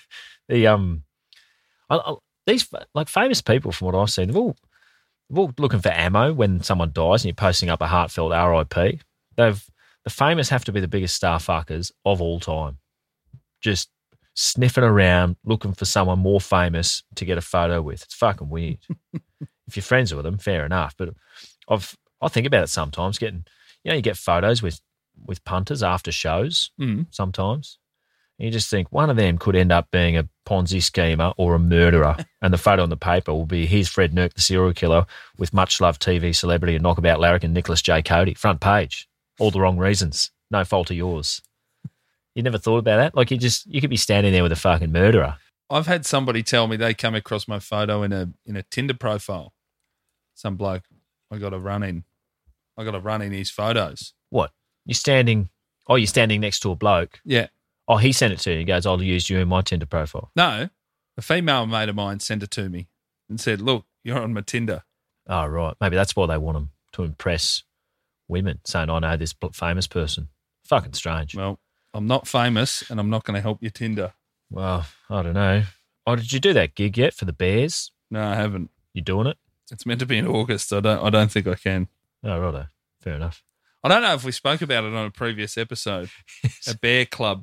the um, I, I, these like famous people, from what I've seen, they're all, they're all looking for ammo when someone dies, and you're posting up a heartfelt R I P. They've the famous have to be the biggest star fuckers of all time. Just sniffing around, looking for someone more famous to get a photo with. It's fucking weird. If you're friends with them, fair enough. But I've I think about it sometimes. Getting, you know, you get photos with with punters after shows Mm. sometimes. And you just think one of them could end up being a Ponzi schemer or a murderer, and the photo on the paper will be here's Fred Nurk, the serial killer, with much loved T V celebrity and knockabout Larrick and Nicholas J. Cody. Front page. All the wrong reasons. No fault of yours. You never thought about that? Like, you just you could be standing there with a fucking murderer. I've had somebody tell me they come across my photo in a in a Tinder profile. Some bloke, I got to run in. I got to run in his photos. What? You're standing, oh, you're standing next to a bloke. Yeah. Oh, he sent it to you. He goes, I'll use you in my Tinder profile. No, a female mate of mine sent it to me and said, look, you're on my Tinder. Oh, right. Maybe that's why they want them, to impress women, saying, I know this famous person. Fucking strange. Well, I'm not famous and I'm not going to help your Tinder. Well, I don't know. Oh, did you do that gig yet for the Bears? No, I haven't. You doing it? It's meant to be in August. I don't I don't think I can. Oh, righto. Fair enough. I don't know if we spoke about it on a previous episode. A bear club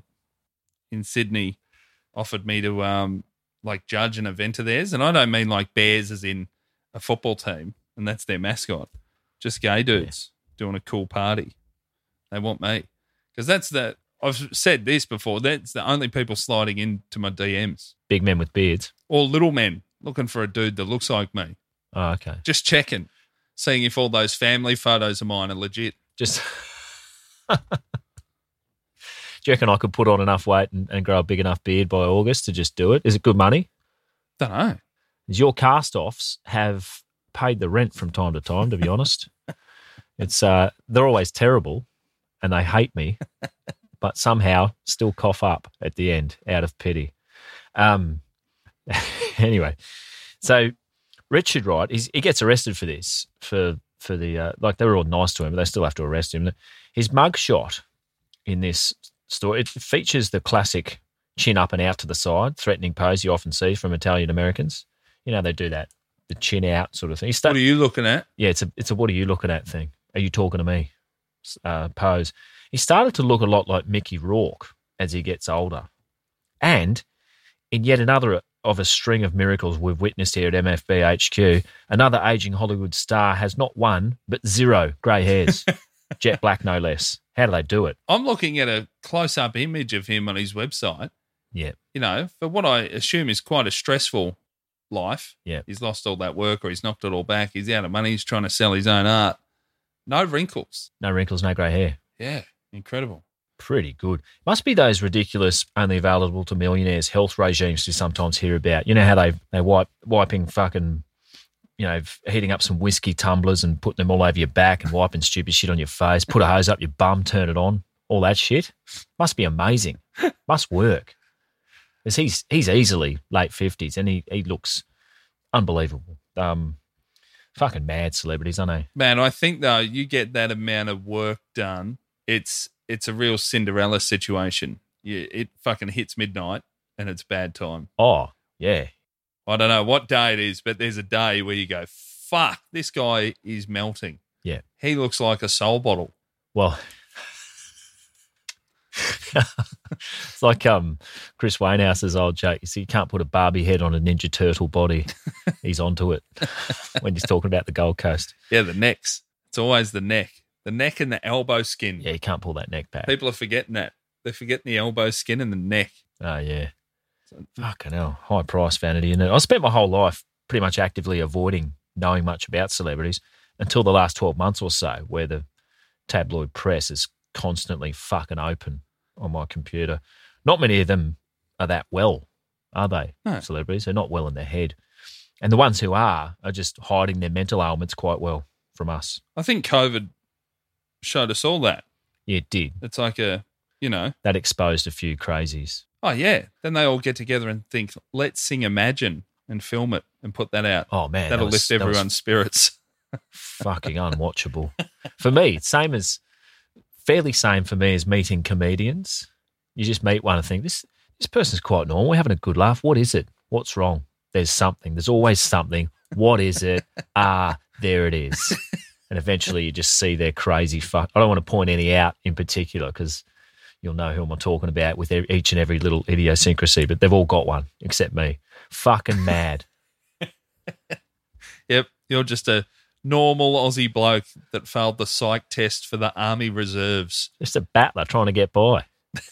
in Sydney offered me to um like judge an event of theirs. And I don't mean like bears as in a football team and that's their mascot. Just gay dudes yeah. doing a cool party. They want me. Because that's the, I've said this before, that's the only people sliding into my D Ms. Big men with beards. Or little men looking for a dude that looks like me. Oh, okay. Just checking, seeing if all those family photos of mine are legit. Just, do you reckon I could put on enough weight and, and grow a big enough beard by August to just do it? Is it good money? Don't know. Your cast-offs have paid the rent from time to time, to be honest. It's uh, they're always terrible and they hate me, but somehow still cough up at the end out of pity. Um, anyway, so Richard Wright, he's, he gets arrested for this, for for the, uh, like they were all nice to him, but they still have to arrest him. His mugshot in this story, it features the classic chin up and out to the side, threatening pose you often see from Italian Americans. You know, they do that, the chin out sort of thing. What are you looking at? Yeah, it's a it's a what are you looking at thing. Are you talking to me? Uh, pose. He started to look a lot like Mickey Rourke as he gets older. And in yet another of a string of miracles we've witnessed here at M F B H Q, another ageing Hollywood star has not one, but zero grey hairs. Jet black, no less. How do they do it? I'm looking at a close-up image of him on his website. Yeah. You know, for what I assume is quite a stressful life. Yeah. He's lost all that work or he's knocked it all back. He's out of money. He's trying to sell his own art. No wrinkles. No wrinkles, no grey hair. Yeah, incredible. Pretty good. Must be those ridiculous, only available to millionaires health regimes you sometimes hear about. You know how they they wipe wiping fucking, you know, heating up some whiskey tumblers and putting them all over your back and wiping stupid shit on your face, put a hose up your bum, turn it on, all that shit. Must be amazing. Must work. Because he's he's easily late fifties and he, he looks unbelievable. Um, fucking mad celebrities, aren't they? Man, I think though you get that amount of work done, it's it's a real Cinderella situation. You, it fucking hits midnight and it's bad time. Oh, yeah. I don't know what day it is, but there's a day where you go, fuck, this guy is melting. Yeah. He looks like a soul bottle. Well, it's like um, Chris Wainhouse's old joke. You see, you can't put a Barbie head on a Ninja Turtle body. He's onto it when he's talking about the Gold Coast. Yeah, the necks. It's always the neck. The neck and the elbow skin. Yeah, you can't pull that neck back. People are forgetting that. They're forgetting the elbow skin and the neck. Oh, yeah. Fucking hell. High price vanity, isn't it? I spent my whole life pretty much actively avoiding knowing much about celebrities until the last twelve months or so, where the tabloid press is constantly fucking open on my computer. Not many of them are that well, are they? No. Celebrities. They're not well in their head. And the ones who are are just hiding their mental ailments quite well from us. I think COVID showed us all that. Yeah, it did. It's like a, you know. That exposed a few crazies. Oh, yeah. Then they all get together and think, let's sing Imagine and film it and put that out. Oh, man. That'll that was, lift everyone's that was spirits. Fucking unwatchable. For me, same as, fairly same for me as meeting comedians. You just meet one and think, this this person's quite normal. We're having a good laugh. What is it? What's wrong? There's something. There's always something. What is it? Ah, there it is. And eventually you just see their crazy fuck. I don't want to point any out in particular because you'll know who I'm talking about with each and every little idiosyncrasy, but they've all got one except me. Fucking mad. Yep. You're just a normal Aussie bloke that failed the psych test for the Army Reserves. Just a battler trying to get by.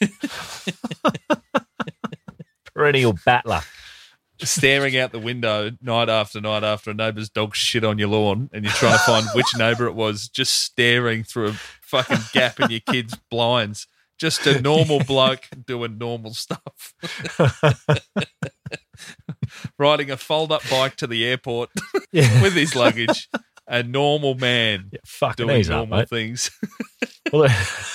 Perennial battler. Staring out the window night after night after a neighbour's dog shit on your lawn and you're trying to find which neighbour it was, just staring through a fucking gap in your kid's blinds. Just a normal bloke doing normal stuff. Riding a fold-up bike to the airport Yeah. with his luggage. A normal man Yeah, fucking doing ease up, normal mate. things. Well,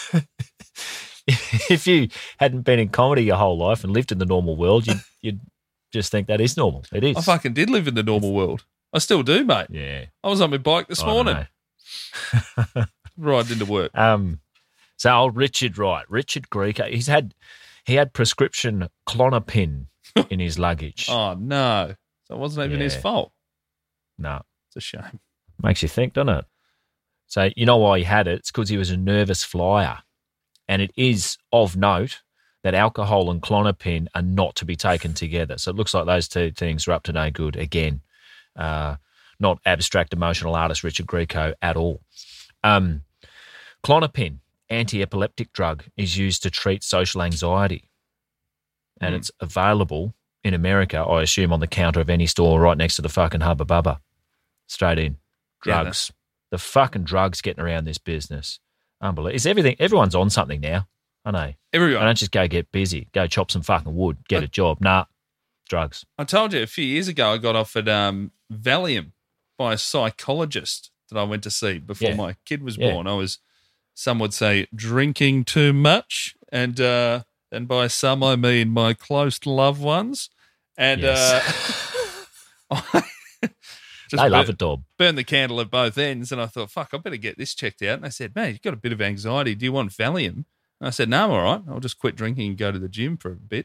if you hadn't been in comedy your whole life and lived in the normal world, you'd, you'd just think that is normal. It is. I fucking did live in the normal world. I still do, mate. Yeah. I was on my bike this I morning, know. riding into work. Um, so old Richard Wright, Richard Grieco, he's had he had prescription Klonopin in his luggage. Oh, no. So it wasn't even his Yeah. fault. No, It's a shame. makes you think, doesn't it? So you know why he had it? It's because he was a nervous flyer, and it is of note that alcohol and Klonopin are not to be taken together. So it looks like those two things are up to no good again. Uh, not abstract emotional artist Richard Grieco at all. Um, Klonopin, anti-epileptic drug, is used to treat social anxiety. And Mm. it's available in America, I assume, on the counter of any store right next to the fucking Hubba Bubba. Straight in. Yeah, Drugs. The fucking drugs getting around this business. Unbelievable. Is everything, everyone's on something now. I know. Everyone. I don't just go get busy, go chop some fucking wood, get a job. Nah, drugs. I told you a few years ago I got offered um, Valium by a psychologist that I went to see before Yeah. my kid was Yeah. born. I was, some would say, drinking too much, and uh, and by some I mean my close loved ones. And Yes. uh, I just They love bur- a dog. burned the candle at both ends, and I thought, fuck, I better get this checked out. And they said, man, you've got a bit of anxiety. Do you want Valium? And I said, no, I'm all right. I'll just quit drinking and go to the gym for a bit.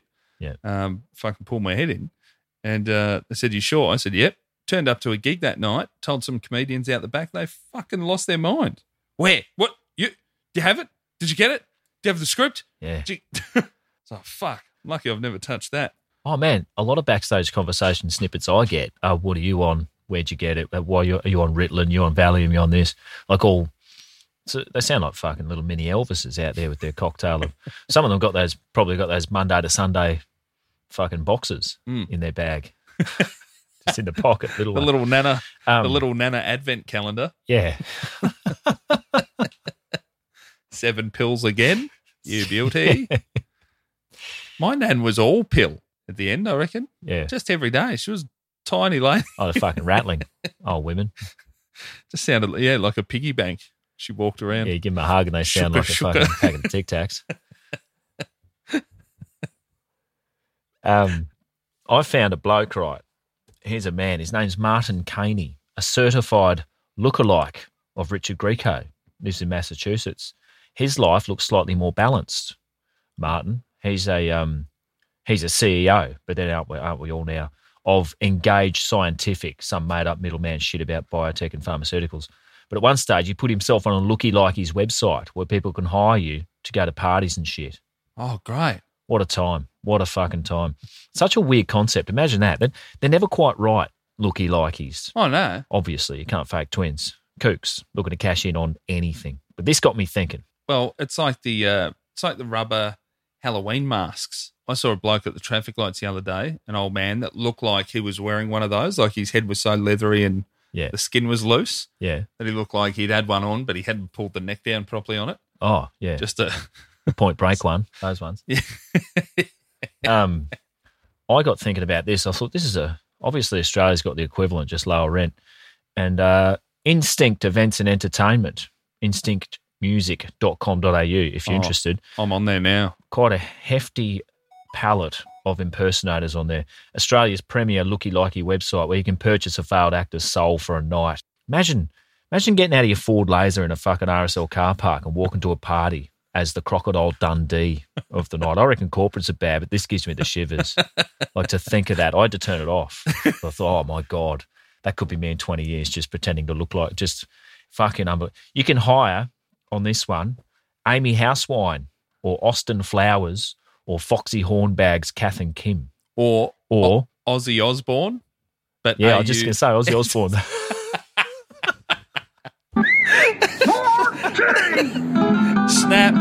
Yeah. Um, fucking pull my head in. And uh, they said, "You sure?" I said, "Yep." Turned up to a gig that night, told some comedians out the back, they fucking lost their mind. Where? What? You? Do you have it? Did you get it? Do you have the script? Yeah. You... So, fuck. I'm lucky I've never touched that. Oh, man, a lot of backstage conversation snippets I get are, what are you on? Where'd you get it? Why are you, are you on Ritalin? You on Valium? You on this? Like all, so they sound like fucking little mini Elvises out there with their cocktail. Of, some of them got those, probably got those Monday to Sunday fucking boxes Mm. in their bag. Just in the pocket. Little the one. little Nana, Um, the little Nana advent calendar. Yeah. Seven pills again. You beauty. My nan was all pill at the end, I reckon. Yeah. Just every day. She was tiny lady. Oh, they're fucking rattling. Oh, women. Just sounded, yeah, like a piggy bank. She walked around. Yeah, you give them a hug and they sound Shooka, like a shooka. fucking packet of Tic Tacs. um, I found a bloke, right? Here's a man. His name's Martin Caney, a certified lookalike of Richard Grieco. Lives in Massachusetts. His life looks slightly more balanced. Martin, he's a um, he's a C E O, but then aren't we, aren't we all now, of Engage Scientific, some made-up middleman shit about biotech and pharmaceuticals. But at one stage, he put himself on a Looky Likey's website where people can hire you to go to parties and shit. Oh, great. What a time. What a fucking time. Such a weird concept. Imagine that. They're, they're never quite right, Looky Likeys. Oh, no. Obviously, you can't fake twins. Kooks, looking to cash in on anything. But this got me thinking. Well, it's like the uh, it's like the rubber Halloween masks. I saw a bloke at the traffic lights the other day, an old man that looked like he was wearing one of those, like his head was so leathery and yeah. the skin was loose. Yeah. That he looked like he'd had one on, but he hadn't pulled the neck down properly on it. Oh, yeah. Just a Point Break one, those ones. Yeah. um, I got thinking about this. I thought this is a, obviously Australia's got the equivalent, just lower rent. And uh, Instinct Events and Entertainment, instinct music dot com dot a u if you're Oh, interested. I'm on there now. Quite a hefty palette of impersonators on there. Australia's premier looky-likey website where you can purchase a failed actor's soul for a night. Imagine, imagine getting out of your Ford Laser in a fucking R S L car park and walking to a party as the Crocodile Dundee of the night. I reckon corporates are bad, but this gives me the shivers. Like, to think of that, I had to turn it off. I thought, oh my God, that could be me in twenty years just pretending to look like just fucking unbelievable. You can hire on this one Amy Housewine or Austin Flowers or Foxy Hornbags Kath and Kim. Or Or o- Ozzy Osbourne. But yeah, are I was just you- going to say Ozzy Osbourne. Snap.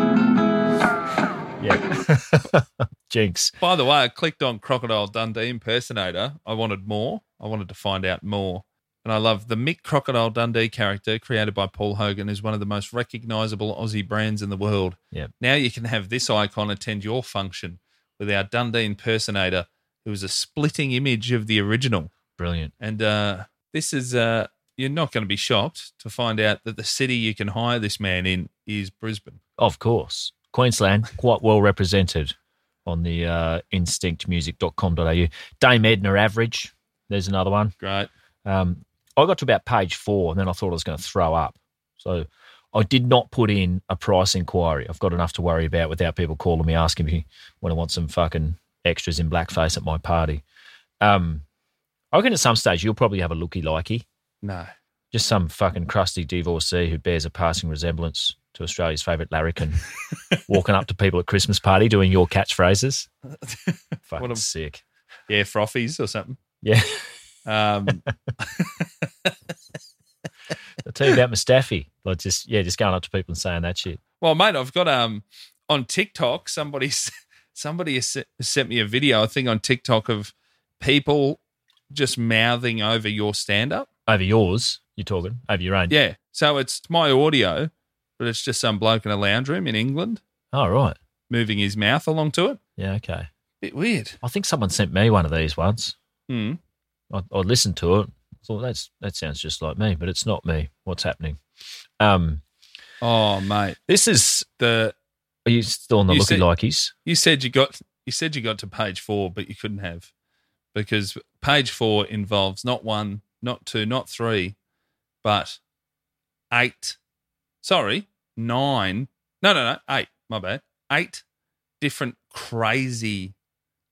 Yeah. Jinx. By the way, I clicked on Crocodile Dundee impersonator. I wanted more. I wanted to find out more. And I love the Mick Crocodile Dundee character created by Paul Hogan is one of the most recognisable Aussie brands in the world. Yeah. Now you can have this icon attend your function with our Dundee impersonator, who is a splitting image of the original. Brilliant. And uh, this is, uh, you're not going to be shocked to find out that the city you can hire this man in is Brisbane. Of course. Queensland, quite well represented on the uh, instinct music dot com dot a u. Dame Edna Average, there's another one. Great. Um, I got to about page four and then I thought I was going to throw up. So I did not put in a price inquiry. I've got enough to worry about without people calling me asking me when I want some fucking extras in blackface at my party. Um, I reckon at some stage you'll probably have a looky-likey. No. Just some fucking crusty divorcee who bears a passing resemblance to Australia's favourite larrikin walking up to people at Christmas party doing your catchphrases. Fucking What a- sick. Yeah, frothies or something. Yeah. Um, I'll tell you about Mustafi. Like just yeah, just going up to people and saying that shit. well, mate, I've got um on TikTok, somebody s- somebody has se- sent me a video, I think on TikTok, of people just mouthing over your stand-up. Over yours, you're talking. Over your own. Yeah. So it's my audio, but it's just some bloke in a lounge room in England Oh, right. moving his mouth along to it. Yeah, okay. Bit weird. I think someone sent me one of these once. Hmm. I, I listened to it. I thought that's that sounds just like me, but it's not me. What's happening? Um, Oh, mate. this is. The Are you still on the You looky said- likeys? you said you got you said you got to page four, but you couldn't have, because page four involves not one, not two, not three, but eight. Sorry, nine. No, no, no, eight. My bad. Eight different crazy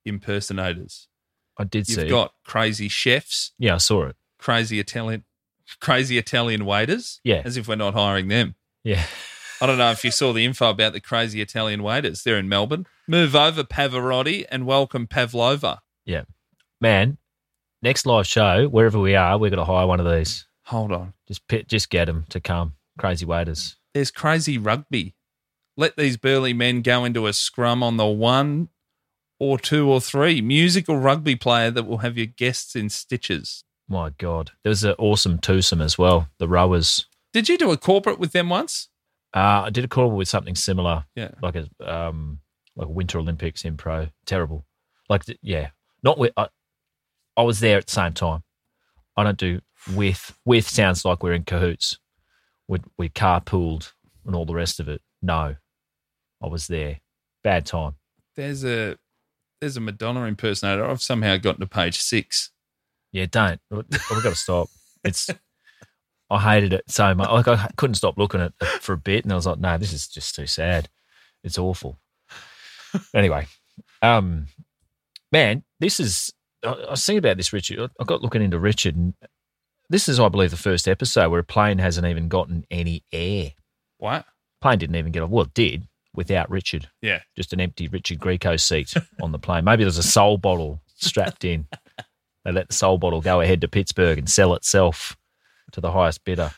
impersonators. I did see. You've got crazy chefs. Yeah, I saw it. Crazy Italian, crazy Italian waiters. Yeah. As if we're not hiring them. Yeah. I don't know if you saw the info about the crazy Italian waiters. They're in Melbourne. Move over, Pavarotti, and welcome Pavlova. Yeah. Man, next live show, wherever we are, we're going to hire one of these. Hold on. Just pit, just get them to come. Crazy waiters. There's crazy rugby. Let these burly men go into a scrum on the one or two or three. Musical rugby player that will have your guests in stitches. My God. There was an awesome twosome as well, the rowers. Did you do a corporate with them once? Uh, I did a call with something similar, yeah, like a um, like a Winter Olympics in pro. Terrible, like yeah, not with. I, I was there at the same time. I don't do with. With sounds like we're in cahoots. We we carpooled and all the rest of it. No, I was there. Bad time. There's a there's a Madonna impersonator. I've somehow gotten to page six. Yeah, don't. We've got to stop. It's. I hated it so much. Like I couldn't stop looking at it for a bit, and I was like, "No, this is just too sad. It's awful." Anyway, um, man, this is. I, I was thinking about this, Richard. I got looking into Richard, and this is, I believe, the first episode where a plane hasn't even gotten any air. What? Plane didn't even get off. Well, it did without Richard. Yeah, just an empty Richard Grieco seat on the plane. Maybe there's a Soul bottle strapped in. They let the Soul bottle go ahead to Pittsburgh and sell itself to the highest bidder.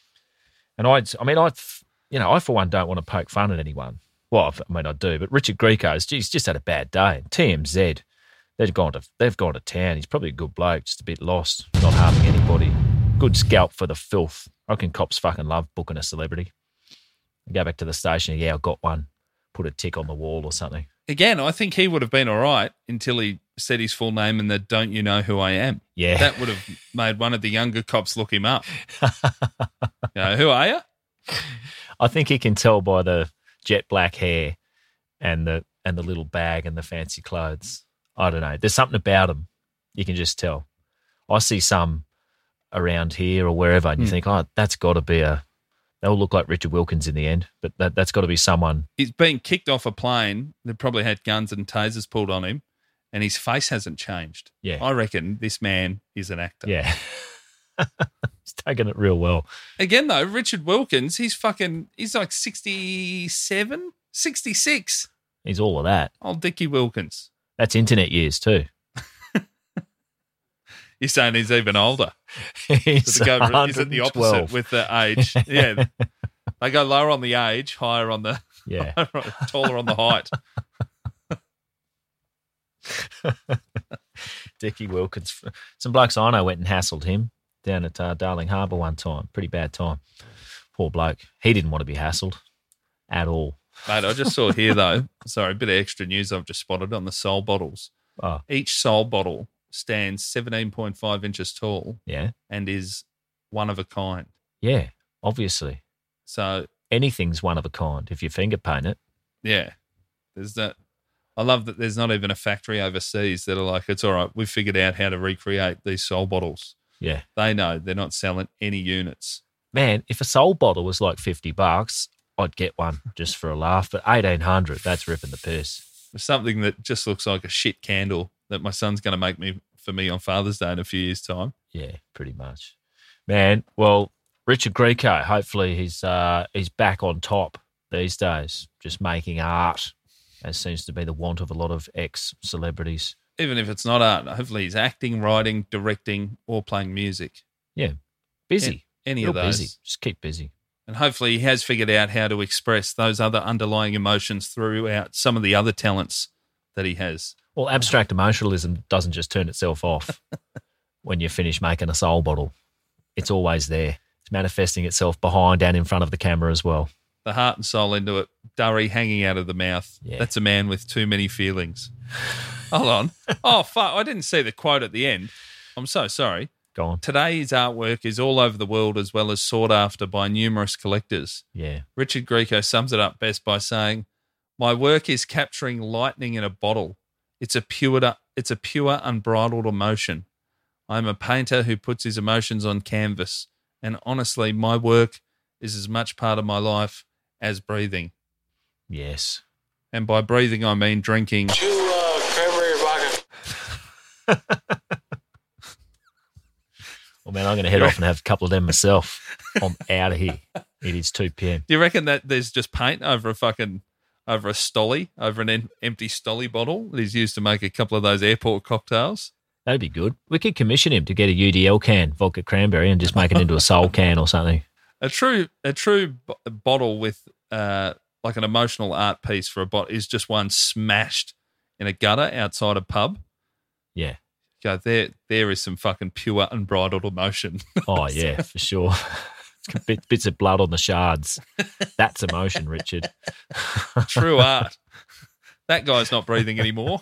And I, I mean, I, you know, I for one don't want to poke fun at anyone. Well, I mean, I do, but Richard Grieco's, he's just had a bad day. T M Z, they've gone to, they've gone to town. He's probably a good bloke, just a bit lost, not harming anybody. Good scalp for the filth. I reckon cops fucking love booking a celebrity. Go back to the station, yeah, I got one. Put a tick on the wall or something. Again, I think he would have been all right until he said his full name and the "Don't you know who I am?" Yeah, that would have made one of the younger cops look him up. You know, who are you? I think he can tell by the jet black hair and the and the little bag and the fancy clothes. I don't know. There's something about him you can just tell. I see some around here or wherever, and you mm. think, oh, that's got to be a. They'll look like Richard Wilkins in the end, but that, that's got to be someone. He's been kicked off a plane that probably had guns and tasers pulled on him, and his face hasn't changed. Yeah. I reckon this man is an actor. Yeah. He's taking it real well. Again, though, Richard Wilkins, he's fucking, he's like sixty-seven, sixty-six. He's all of that. Old Dickie Wilkins. That's internet years too. You're saying he's even older. He's, so go, he's at the opposite with the age. Yeah. They go lower on the age, higher on the yeah, taller on the height. Dickie Wilkins. Some blokes I know went and hassled him down at uh, Darling Harbour one time. Pretty bad time. Poor bloke. He didn't want to be hassled at all. Mate, I just saw here though, sorry, a bit of extra news I've just spotted on the Soul bottles. Oh. Each Soul bottle stands seventeen point five inches tall, yeah, and is one of a kind. Yeah, obviously. So anything's one of a kind if you finger paint it. Yeah, there's that. I love that there's not even a factory overseas that are like, it's all right, we've figured out how to recreate these Soul bottles. Yeah, they know they're not selling any units. Man, if a Soul bottle was like fifty bucks, I'd get one just for a laugh. But eighteen hundred, that's ripping the piss. There's something that just looks like a shit candle that my son's going to make me for me on Father's Day in a few years' time. Yeah, pretty much. Man, well, Richard Grieco, hopefully he's uh, he's back on top these days, just making art, as seems to be the want of a lot of ex-celebrities. Even if it's not art, hopefully he's acting, writing, directing, or playing music. Yeah, busy. A- any Real of those. Busy. Just keep busy. And hopefully he has figured out how to express those other underlying emotions throughout some of the other talents that he has. Well, abstract emotionalism doesn't just turn itself off when you finish making a Soul bottle. It's always there. It's manifesting itself behind and in front of the camera as well. The heart and soul into it, durry hanging out of the mouth. Yeah. That's a man with too many feelings. Hold on. Oh, fuck. I didn't see the quote at the end. I'm so sorry. Go on. Today's artwork is all over the world as well as sought after by numerous collectors. Yeah. Richard Grieco sums it up best by saying, "My work is capturing lightning in a bottle. It's a pure, it's a pure, unbridled emotion. I'm a painter who puts his emotions on canvas, and honestly, my work is as much part of my life as breathing." Yes. And by breathing, I mean drinking Two uh, cranberry vodka Well, man, I'm going to head off and have a couple of them myself. I'm out of here. It is two p.m. Do you reckon that there's just paint over a fucking over a stolly, over an em- empty stolly bottle that he's used to make a couple of those airport cocktails? That'd be good. We could commission him to get a U D L can, vodka cranberry, and just make it into a soul can or something. A true a true b- bottle with uh, like an emotional art piece for a bottle is just one smashed in a gutter outside a pub. Yeah. Go there. There is some fucking pure unbridled emotion. Oh yeah, for sure. It's got bit, bits of blood on the shards. That's emotion, Richard. True art. That guy's not breathing anymore.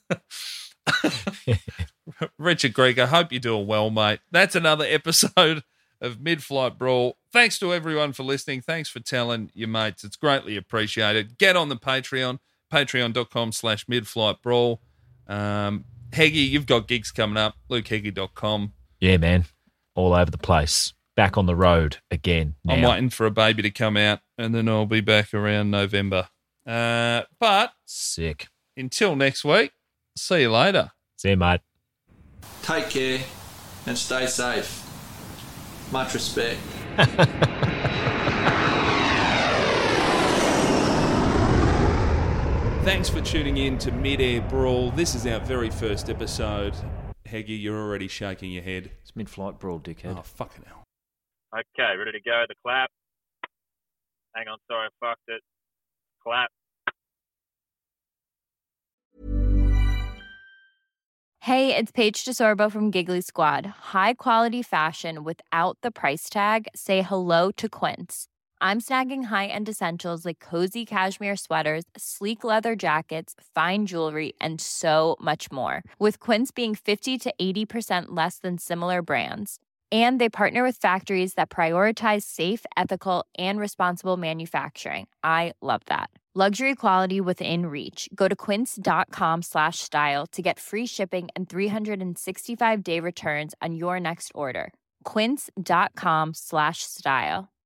Richard Greig, I hope you're doing well, mate. That's another episode of Mid-Flight Brawl. Thanks to everyone for listening. Thanks for telling your mates. It's greatly appreciated. Get on the Patreon, patreon.com slash Mid-Flight Brawl. Um, Heggy, you've got gigs coming up, luke heggy dot com. Yeah, man. All over the place. Back on the road again now. I'm waiting for a baby to come out, and then I'll be back around November. Uh, but Sick. Until next week, see you later. See you, mate. Take care and stay safe. Much respect. Thanks for tuning in to Mid-Air Brawl. This is our very first episode. Heggy, you're already shaking your head. It's Mid-Flight Brawl, dickhead. Oh, fucking hell. Okay, ready to go. The clap. Hang on, sorry, I fucked it. Clap. Hey, it's Paige DeSorbo from Giggly Squad. High quality fashion without the price tag. Say hello to Quince. I'm snagging high-end essentials like cozy cashmere sweaters, sleek leather jackets, fine jewelry, and so much more. With Quince being fifty to eighty percent less than similar brands. And they partner with factories that prioritize safe, ethical, and responsible manufacturing. I love that. Luxury quality within reach. Go to quince.com slash style to get free shipping and three sixty-five day returns on your next order. Quince.com slash style.